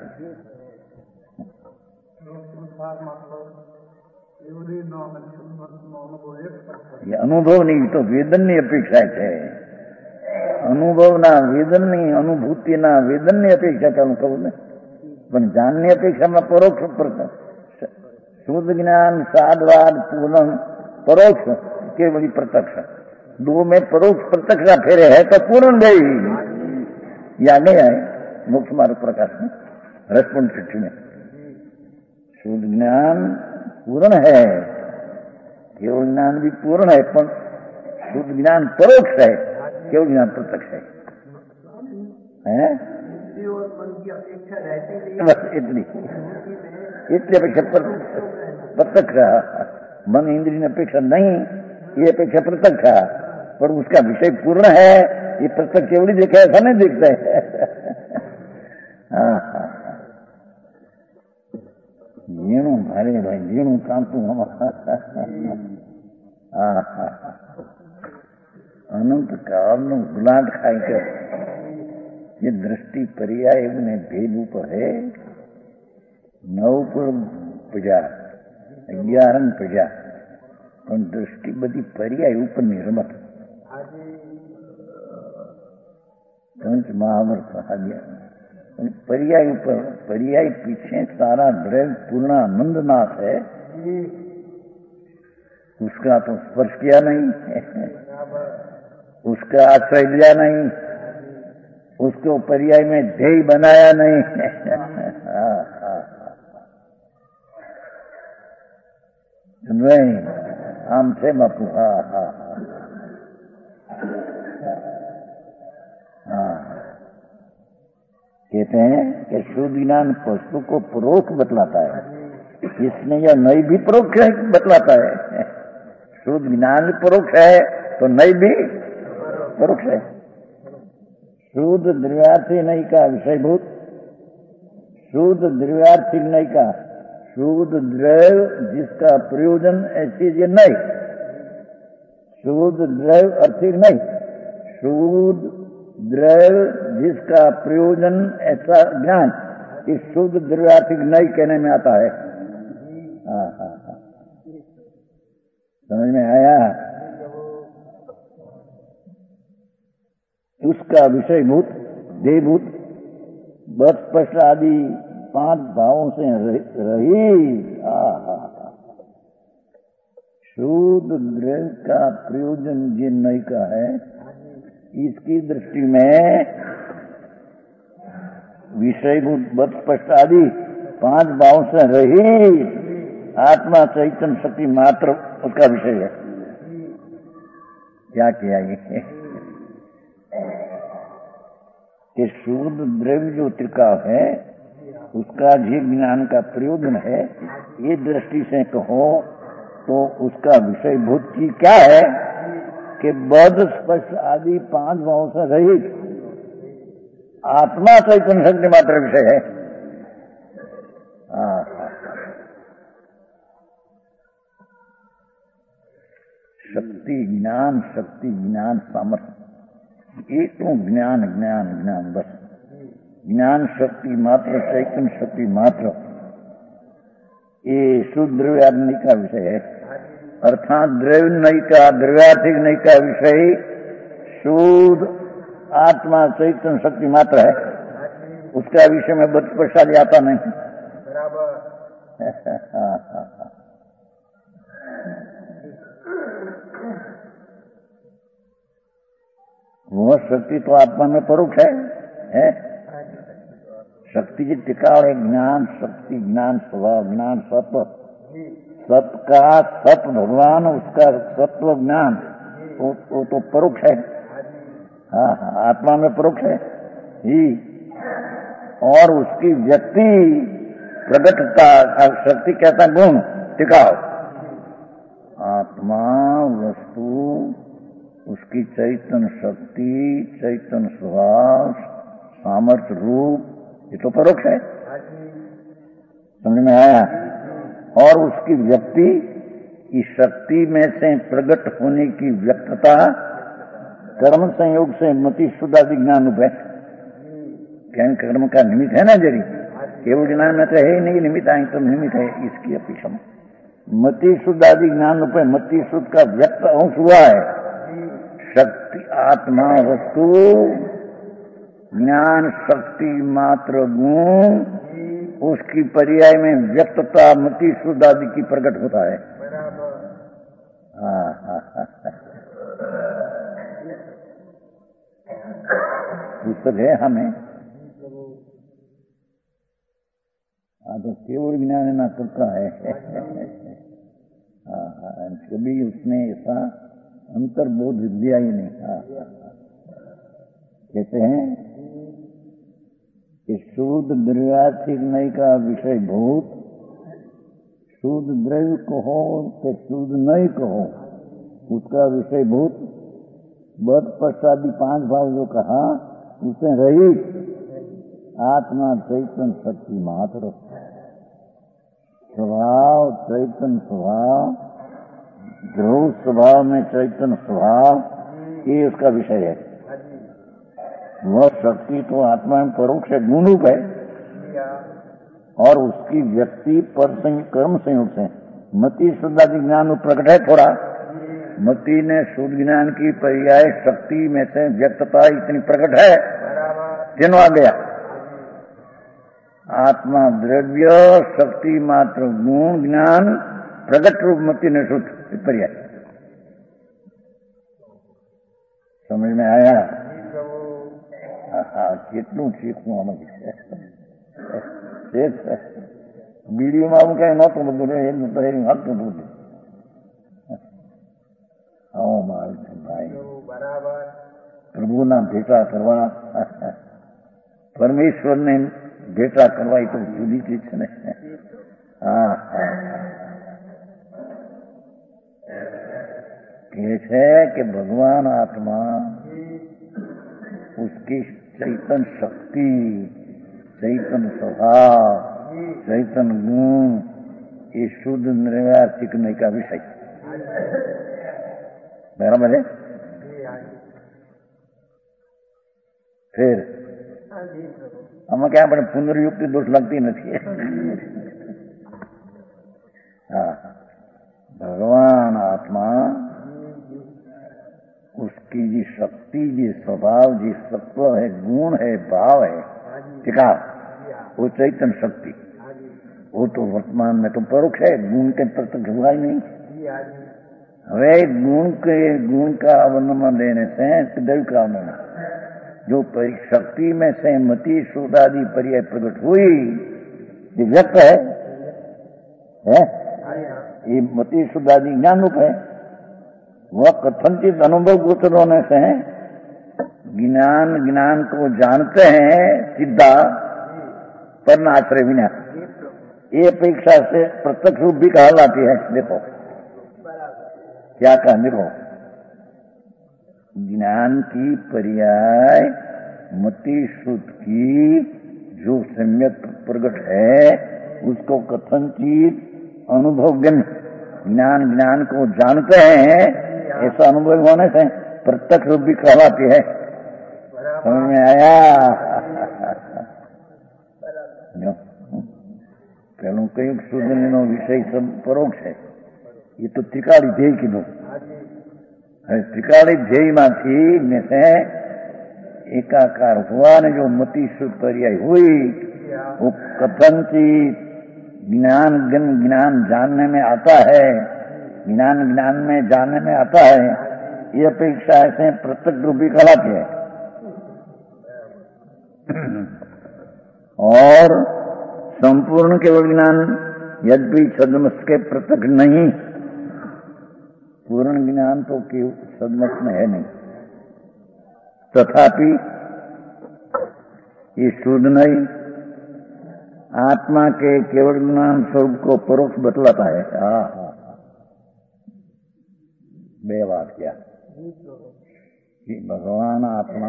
ये अनुभव नहीं तो વેદનની અપેક્ષા છે, અનુભવના વેદનની અનુભૂતિના વેદનની અપેક્ષા ચાલુ કહું ને, પણ જ્ઞાનની અપેક્ષામાં પરોક્ષ શુદ્ધ જ્ઞાન સાદવાદ પૂર્ણ परोक्ष केवल प्रत्यक्ष, दो में परोक्ष प्रत्यक्ष फेरे है तो पूर्ण गई या नहीं आए मोक्ष मार्ग प्रकाश में रसपुंड चिट्ठी में। शुद्ध ज्ञान पूर्ण है, केवल ज्ञान भी पूर्ण है, पर शुद्ध ज्ञान परोक्ष है, केवल ज्ञान प्रत्यक्ष है, है? बस इतनी इतनी अपेक्षा प्रत्यक्ष, मन इंद्रिय अपेक्षा नहीं, ये अपेक्षा प्रत्यक्ष, पर उसका विषय पूर्ण है, ये प्रत्यक्ष केवली देखा ऐसा नहीं दिखता है। हाँ हाँ जीणु भारे भाई जीणु कांतु अनंत काल नु गुलाट खाई कर ये दृष्टि पर्याय ने भेद ऊपर है, नौ पर प्रजा अग्यारह प्रजा, पर दृष्टि बधी पर्याय ऊपर निर्मत पंच महावर्त पर्याय ऊपर, पर्याय पीछे सारा द्रव्य पूर्ण आनंदनाथ है, उसका तो स्पर्श किया नहीं, उसका आश्रय लिया नहीं, उसको पर्याय में ध्येय बनाया नहीं। नहीं आम थे बापू। हाँ हाँ हाँ कहते हैं कि शुद्ध ज्ञान वस्तु को परोक्ष बतलाता है, इसमें यह नई भी परोक्ष बतलाता है। शुद्ध ज्ञान परोक्ष है तो नई भी परोक्ष है। शुद्ध द्रव्यार्थी नहीं का विषयभूत, शुद्ध द्रव्यार्थी नहीं का शुद्ध द्रव्य जिसका प्रयोजन ऐसी ये नहीं, शुद्ध द्रव्य अर्थिक नहीं, शुद्ध द्रव्य जिसका प्रयोजन ऐसा ज्ञान, इस शुद्ध द्रव्यार्थिक नहीं कहने में आता है। हाँ हाँ हाँ समझ में आया? उसका विषयभूत देहभूत बस स्पर्श आदि पांच भावों से रही शुद्ध द्रव्य का प्रयोजन जिन नहीं का है, इसकी दृष्टि में विषयभूत बस स्पर्श आदि पांच भावों से रही आत्मा चैतन्य शक्ति मात्र उसका विषय है। क्या किया ये कि शुद्ध द्रव्य जो त्रिकाल है उसका जीव ज्ञान का प्रयोजन है, ये दृष्टि से कहो तो उसका विषयभूत की क्या है कि बद स्पर्श आदि पांच भावों से रहित आत्मा चैतन्य शक्ति मात्र विषय है। हाँ शक्ति ज्ञान, शक्ति ज्ञान सामर्थ्य, एक तो ज्ञान ज्ञान ज्ञान बस, ज्ञान शक्ति मात्र चैतन्य शक्ति मात्र, ये शुद्ध द्रव्यात्मिक का विषय है। अर्थात द्रव्य नहीं का द्रव्यार्थिक नहीं का विषय शुद्ध आत्मा चैतन्य शक्ति मात्र है, उसका विषय में बदस्पर्शाली आता नहीं। वह शक्ति तो आत्मा में परोक्ष है, है? शक्ति जी टिकाव है ज्ञान शक्ति, ज्ञान स्वभाव, ज्ञान सत्व। सत का सत भगवान, उसका सत्व ज्ञान, वो, वो तो परोक्ष है। हाँ हाँ, आत्मा में परोक्ष है ही। और उसकी व्यक्ति प्रगटता, शक्ति कहता गुण, टिकाव। आत्मा वस्तु, उसकी चैतन्य शक्ति, चैतन्य स्वभाव, सामर्थ्य रूप, ये तो परोक्ष है। समझ में आया? और उसकी व्यक्ति, इस शक्ति में से प्रकट होने की व्यक्तता कर्म संयोग से मति शुद्धादि ज्ञान रूप है। क्या कर्म का निमित्त है ना जरी, केवल ज्ञान में तो है ही नहीं, निमित्त आए तो निमित्त है, इसकी अपेक्षा में मति शुद्धादि ज्ञान रूप है। मति शुद्ध का व्यक्त अंश हुआ है शक्ति, आत्मा वस्तु, ज्ञान शक्ति मात्र गुण, उसकी पर्याय में व्यक्तता मति शुद्ध आदि की प्रकट होता है। हाँ हाँ हाँ, पुस्तक है हमें। हाँ तो केवल ज्ञान ना करता है। हाँ हाँ, कभी उसने ऐसा अंतर्बोध दिया ही नहीं। हाँ कहते हैं कि शुद्ध द्रव्यार्थिक नहीं का विषय भूत, शुद्ध द्रव्य कहो तो शुद्ध नहीं कहो, उसका विषय भूत बद पश्चादी पांच भाव जो कहा, उसे रहित आत्मा चैतन्य शक्ति मात्र, स्वभाव चैतन्य स्वभाव, ध्रुव स्वभाव में चैतन्य स्वभाव, ये उसका विषय है। वह शक्ति तो आत्मा में परोक्ष गुण रूप है, और उसकी व्यक्ति पर कर्म संयोग से मति शुद्धादि ज्ञान प्रकट है। थोड़ा मति ने शुद्ध ज्ञान की पर्याय शक्ति में से व्यक्तता इतनी प्रकट है, जिनवा गया आत्मा द्रव्य शक्ति मात्र गुण ज्ञान प्रकट रूप मति ने शुद्ध पर्याय। समझ में आया? હા કેટલું શીખવું આમાં વિડીયોમાં આવું કઈ નહોતું બધું એનું તો એનું આપતું બધું. આવો મારે ભાઈ પ્રભુના ભેટા કરવા, પરમેશ્વરને ભેટા કરવા એ તો જુદી ચીજ છે ને. હા હા કહે છે કે ભગવાન આત્મા उसकी चैतन्य शक्ति, चैतन्य स्वभाव, चैतन्य गुण, ये शुद्ध निर्वाचिक नहीं का विषय बराबर है। फिर हम क्या अपने पुनर्युक्ति दोष लगती नहीं। हाँ, भगवान आत्मा उसकी जी शक्ति, जी स्वभाव, जी सत्व है, गुण है, भाव है, टिकाव, वो चैतन्य शक्ति, वो तो वर्तमान में तो परोक्ष है, गुण के प्रत्यक्ष हुआ ही नहीं। वे गुण के गुण का वर्णन देने से दैव का वर्णन, जो शक्ति में से मति शोधादि पर्याय प्रकट हुई, ये व्यक्त है, है? ये मति शोधादि ज्ञान रूप है। वह कथनचित अनुभव गोचर होने से ज्ञान ज्ञान को जानते हैं सिद्धा पर न आश्रय बिना, ये अपेक्षा से प्रत्यक्ष रूप भी कहलाती है। देखो क्या कहा, देखो ज्ञान की पर्याय मति शुद्ध की जो सम्यक प्रकट है, उसको कथनचित अनुभव ज्ञान ज्ञान को जानते हैं, ऐसा अनुभव होने से प्रत्यक्ष रूप भी कहलाती है। समझ में आया? पहलू कई शुद्ध विषय सब परोक्ष है, ये तो त्रिकाली ध्येय की दो त्रिकाली ध्येय में से एकाकार हुआ ने जो मति शुद्ध पर्याय हुई, वो कथनचित ज्ञान ज्ञान जानने में आता है, ज्ञान ज्ञान में जानने में आता है, ये अपेक्षा ऐसे प्रत्यक्ष रूप भी कहलाती है। और संपूर्ण केवल ज्ञान यद्यपि सदमस्त के पृथक नहीं, पूर्ण ज्ञान तो सदमस्त में है नहीं, तथापि ये शुद्ध नहीं आत्मा के केवल ज्ञान स्वरूप को परोक्ष बतलाता है। हाँ हाँ बे बात क्या कि भगवान आत्मा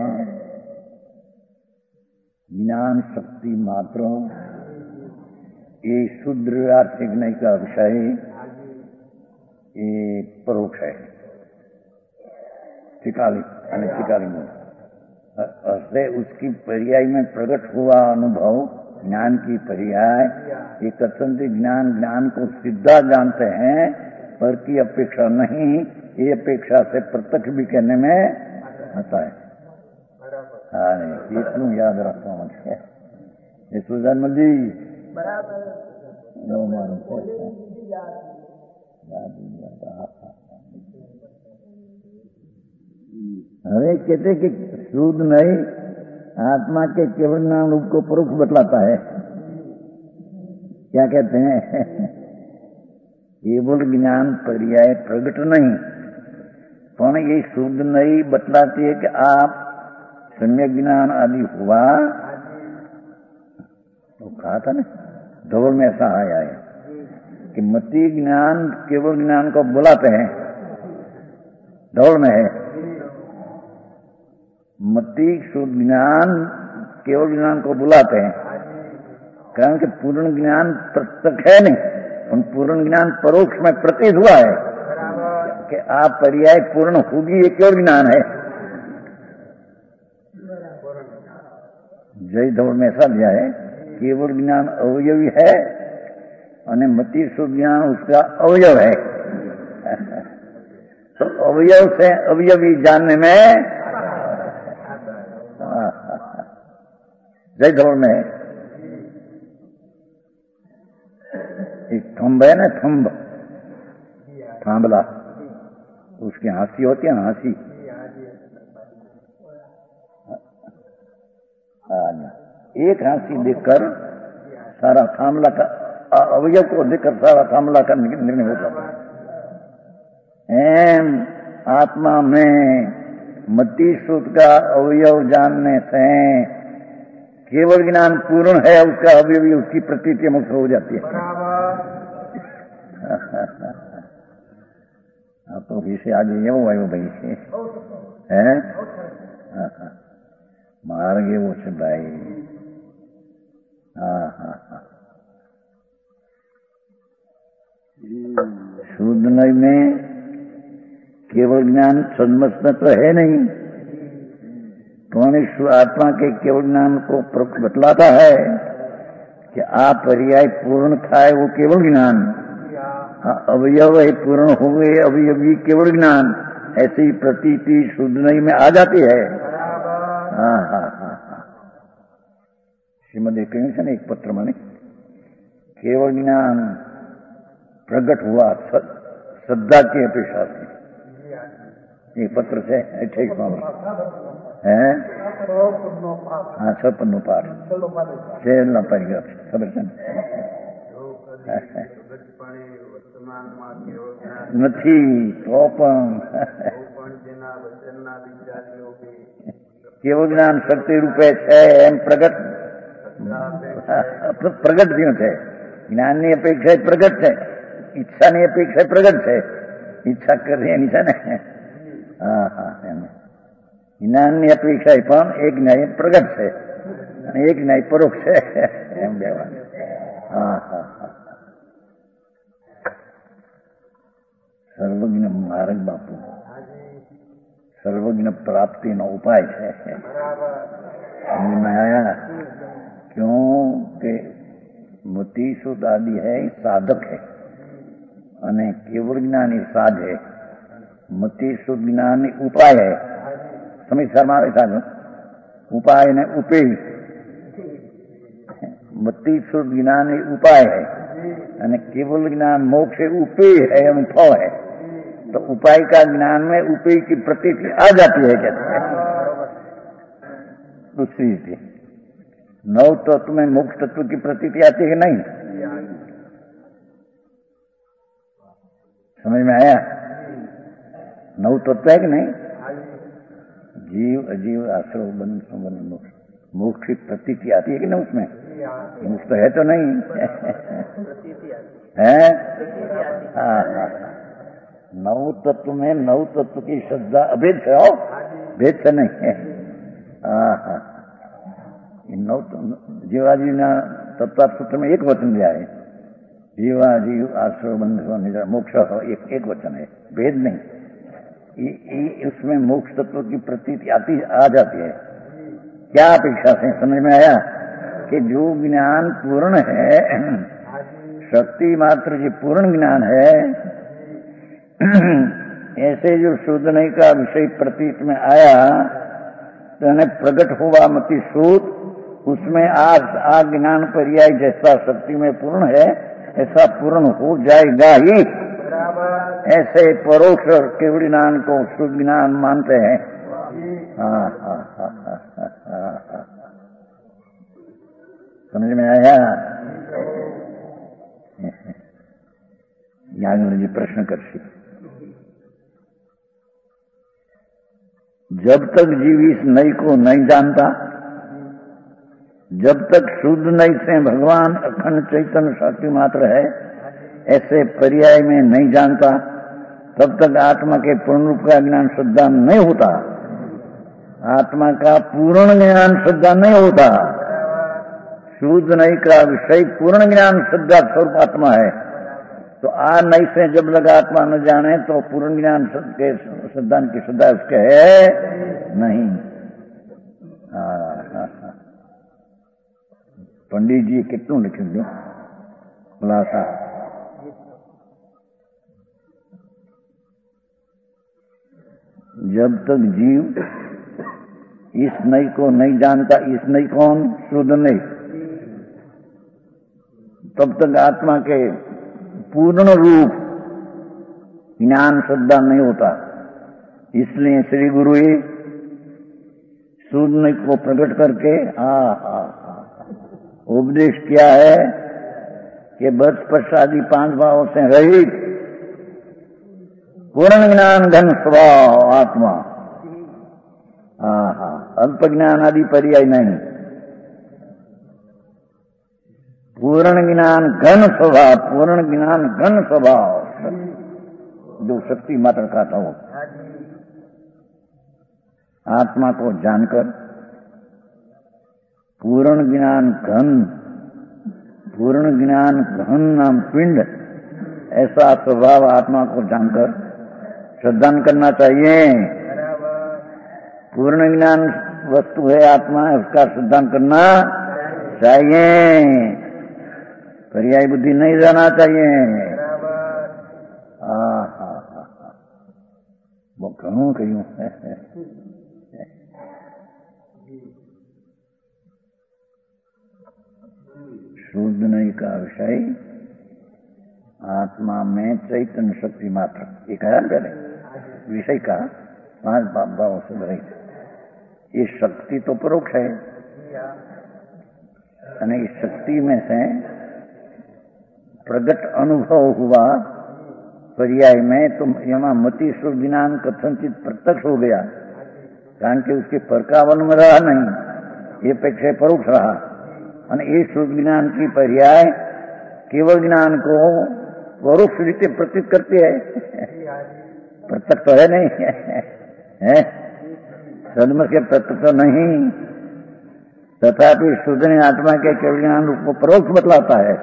ज्ञान शक्ति मात्र ये शुद्ध आर्थिक नहीं का विषय ये परोक्ष है। टिकाली यानी टिकाली में ऐसे उसकी पर्याय में प्रकट हुआ अनुभव ज्ञान की पर्याय ये कथन ज्ञान ज्ञान को सीधा जानते हैं पर की अपेक्षा नहीं, ये अपेक्षा से प्रत्यक्ष भी कहने में आता है। हाँ इतनू याद रखना मुझे ये सुजन जी अरे कहते कि शुद्ध नहीं आत्मा के केवल नाम रूप को परोक्ष बतलाता है। क्या कहते हैं? केवल ज्ञान पर्याय प्रगट नहीं, पण ये शुद्ध नहीं बतलाती है कि आप सम्यक ज्ञान आदि हुआ तो कहा था ना धवल में ऐसा आया है कि मति ज्ञान केवल ज्ञान को बुलाते हैं, धवल में है मति शुद्ध ज्ञान केवल ज्ञान को बुलाते हैं, कारण कि पूर्ण ज्ञान प्रत्यक्ष है नहीं, उन पूर्ण ज्ञान परोक्ष में प्रतीत हुआ है कि आप पर्याय पूर्ण होगी ये केवल ज्ञान है। जय धवल में ऐसा दिया है केवल ज्ञान अवयवी है और मति शुद्ध ज्ञान उसका अवयव है। तो अवयव से अवयवी जानने में जय धवल में एक थंब है ना, थंब थांबला उसकी हाँसी होती है, हाँसी एक हाँसी देखकर सारा थामला का अवयव को देखकर सारा थामला का निर्णय होता है। एम आत्मा में मति शुद्ध का अवयव जानने से केवल ज्ञान पूर्ण है, उसका अवयवी उसकी प्रतीति मुक्त हो जाती है। आप तो इसे आगे ये वो आयो भाई से है मार गए वो से भाई। हाँ हाँ हाँ शुद्ध में केवल ज्ञान सन्मत में तो है नहीं, कौन आत्मा के केवल ज्ञान को बतलाता है कि आप पर्याय पूर्ण खाए वो केवल ज्ञान, अवयव पूर्ण हो गए अवयवी केवल ज्ञान, ऐसी प्रतीति शुद्ध नहीं में आ जाती है। हाँ हाँ हाँ हाँ श्रीमद कहीं एक पत्र माने केवल ज्ञान प्रकट हुआ श्रद्धा की अपेक्षा से, एक पत्र से अट्ठाईस है हाँ सब पन्नों पाठ छह न पाएगा खबर से નથી તો પણ કેવું જ્ઞાન શક્તિ રૂપે છે એમ પ્રગટ પ્રગટ થયું છે, જ્ઞાનની અપેક્ષા પ્રગટ છે, ઈચ્છાની અપેક્ષા પ્રગટ છે, ઈચ્છા કરી એની છે ને હા હા એમ જ્ઞાનની અપેક્ષા પણ એક ન્યાય પ્રગટ છે અને એક ન્યાય પરોક્ષ છે એમ કહેવાય। હા હા હા સર્વજ્ઞ માર્ગ બાપુ સર્વજ્ઞ પ્રાપ્તિ નો ઉપાય છે समझ में आया? क्योंकि मति शुद्ध आदि है साधक है અને કેવળ જ્ઞાન એ સાધ है, મતિ શુદ્ધ જ્ઞાન ઉપાય है। સમીક્ષામાં આવે સાધુ ઉપાય ને ઉપેય, મતિ શુદ્ધ જ્ઞાન એ ઉપાય है અને केवल ज्ञान मोक्ष उपेय है एवं फल है। तो उपाय का ज्ञान में उपेय की प्रतीति आ जाती है कहते हैं। दूसरी थी नव तत्व में मोक्ष तत्व की प्रतीति आती है कि नहीं? समझ में आया? नव तत्व है कि नहीं? जीव अजीव आश्रव बंध संबंध मोक्ष, मोक्ष की प्रतीति आती है कि नहीं उसमें? मोक्ष तो है तो नहीं है? हाँ हाँ, नव तत्व में नव तत्व की श्रद्धा अभेद से हो, भेद से नहीं है। हाँ हाँ, नव जीवाजीव तत्व सूत्र में एक वचन दिया है, जीवाजीव आश्रव बंध मोक्ष एक एक वचन है, भेद नहीं। इ, इ, उसमें मोक्ष तत्व की प्रतीति आती आ जाती है। क्या अपेक्षा से? समझ में आया कि जो ज्ञान पूर्ण है, शक्ति मात्र जो पूर्ण ज्ञान है, ऐसे जो शुद्ध नहीं का विषय प्रतीत में आया तो प्रकट हुआ मति सूत, उसमें आज आ ज्ञान पर्याय जैसा शक्ति में पूर्ण है ऐसा पूर्ण हो जाएगा ही। ऐसे परोक्ष और केवल ज्ञान को शुद्ध ज्ञान मानते हैं। हाँ हाँ हाँ हाँ हाँ हाँ, समझ में आया? याग्निक जी प्रश्न करती, जब तक जीव इस नई को नहीं जानता, जब तक शुद्ध नई से भगवान अखंड चैतन्य शक्ति मात्र है ऐसे पर्याय में नहीं जानता, तब तक आत्मा के पूर्ण रूप का ज्ञान श्रद्धा नहीं होता। आत्मा का पूर्ण ज्ञान श्रद्धा नहीं होता। शुद्ध नई का विषय पूर्ण ज्ञान श्रद्धा स्वरूप आत्मा है। तो आ नई से जब लगा आत्मा न जाने तो पूर्ण ज्ञान के श्रद्धा की श्रद्धा उसके है नहीं। पंडित जी कितनों लिखेंगे खुलासा? जब तक जीव इस नई को नहीं जानता, इस नई कौन? शुद्ध नई, तब तक आत्मा के पूर्ण रूप ज्ञान श्रद्धा नहीं होता। इसलिए श्री गुरु शुद्ध नई को प्रकट करके आ हा उपदेश किया है कि बस प्रसादी पांच भावों से रहित पूर्ण ज्ञान घन स्वभाव आत्मा। हाँ हाँ, अल्प ज्ञान आदि पर्याय नहीं, पूर्ण ज्ञान घन स्वभाव, पूर्ण ज्ञान घन स्वभाव जो शक्ति मात्र का था वो आत्मा को जानकर पूर्ण ज्ञान घन, पूर्ण ज्ञान घन नाम पिंड, ऐसा स्वभाव आत्मा को जानकर श्रद्धान करना चाहिए। पूर्ण ज्ञान वस्तु है आत्मा, उसका श्रद्धान करना चाहिए, पर्याय बुद्धि नहीं जाना चाहिए। हाँ हाँ हाँ हाँ, वो कहूँ कहूँ शुद्ध नहीं का विषय आत्मा में चैतन्य शक्ति मात्र, ये कहा पहले विषय का पांच भावों से रहित। ये शक्ति तो परोक्ष है, यानी इस शक्ति में से प्रगट अनुभव हुआ पर्याय में तो यमा मति शुद्ध ज्ञान कथनचित प्रत्यक्ष हो गया, कारण कि उसके परकावन में रहा नहीं, ये पेक्षा परोक्ष रहा। और ये शुद्ध ज्ञान की पर्याय केवल ज्ञान को परोक्ष रीति प्रतीत करती है, प्रत्यक्ष तो है नहीं है, सदम के प्रत्यक्ष तो नहीं, तथापि शुद्ध आत्मा के केवल ज्ञान रूप को परोक्ष बतलाता है।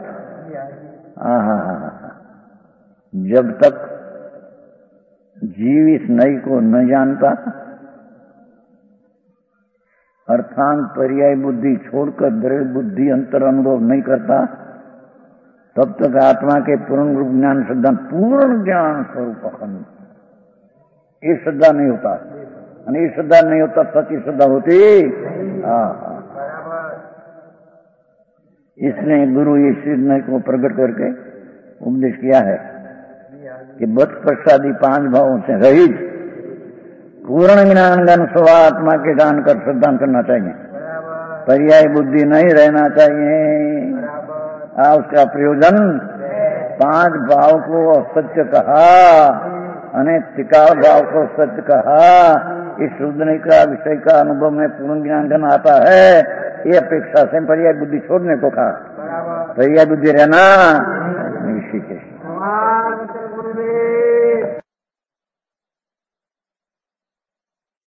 हाँ, जब तक जीव इस नई को न जानता, अर्थात पर्याय बुद्धि छोड़कर दृढ़ बुद्धि अंतर अनुभव नहीं करता, तब तक आत्मा के पूर्ण रूप ज्ञान श्रद्धा, पूर्ण ज्ञान स्वरूप अखंड, ये श्रद्धा नहीं होता। ये श्रद्धा नहीं होता, सच्ची श्रद्धा होती। हाँ, इसने गुरु इस निर्णय को प्रकट करके उपदेश किया है कि बत प्रसादी पांच भावों से रहित पूर्ण ज्ञान गण स्व आत्मा के जानकर श्रद्धा करना चाहिए। पर्याय बुद्धि नहीं रहना चाहिए। आ, उसका प्रयोजन पांच भाव को असत्य कहा અને त्रिकाल भाव को सत्य कहा। इस शुद्धने का विषय का अनुभव में पूर्ण ज्ञान आता है, ये अपेक्षा से पर्याय बुद्धि छोड़ने को कहा। पर्याय बुद्धि रहना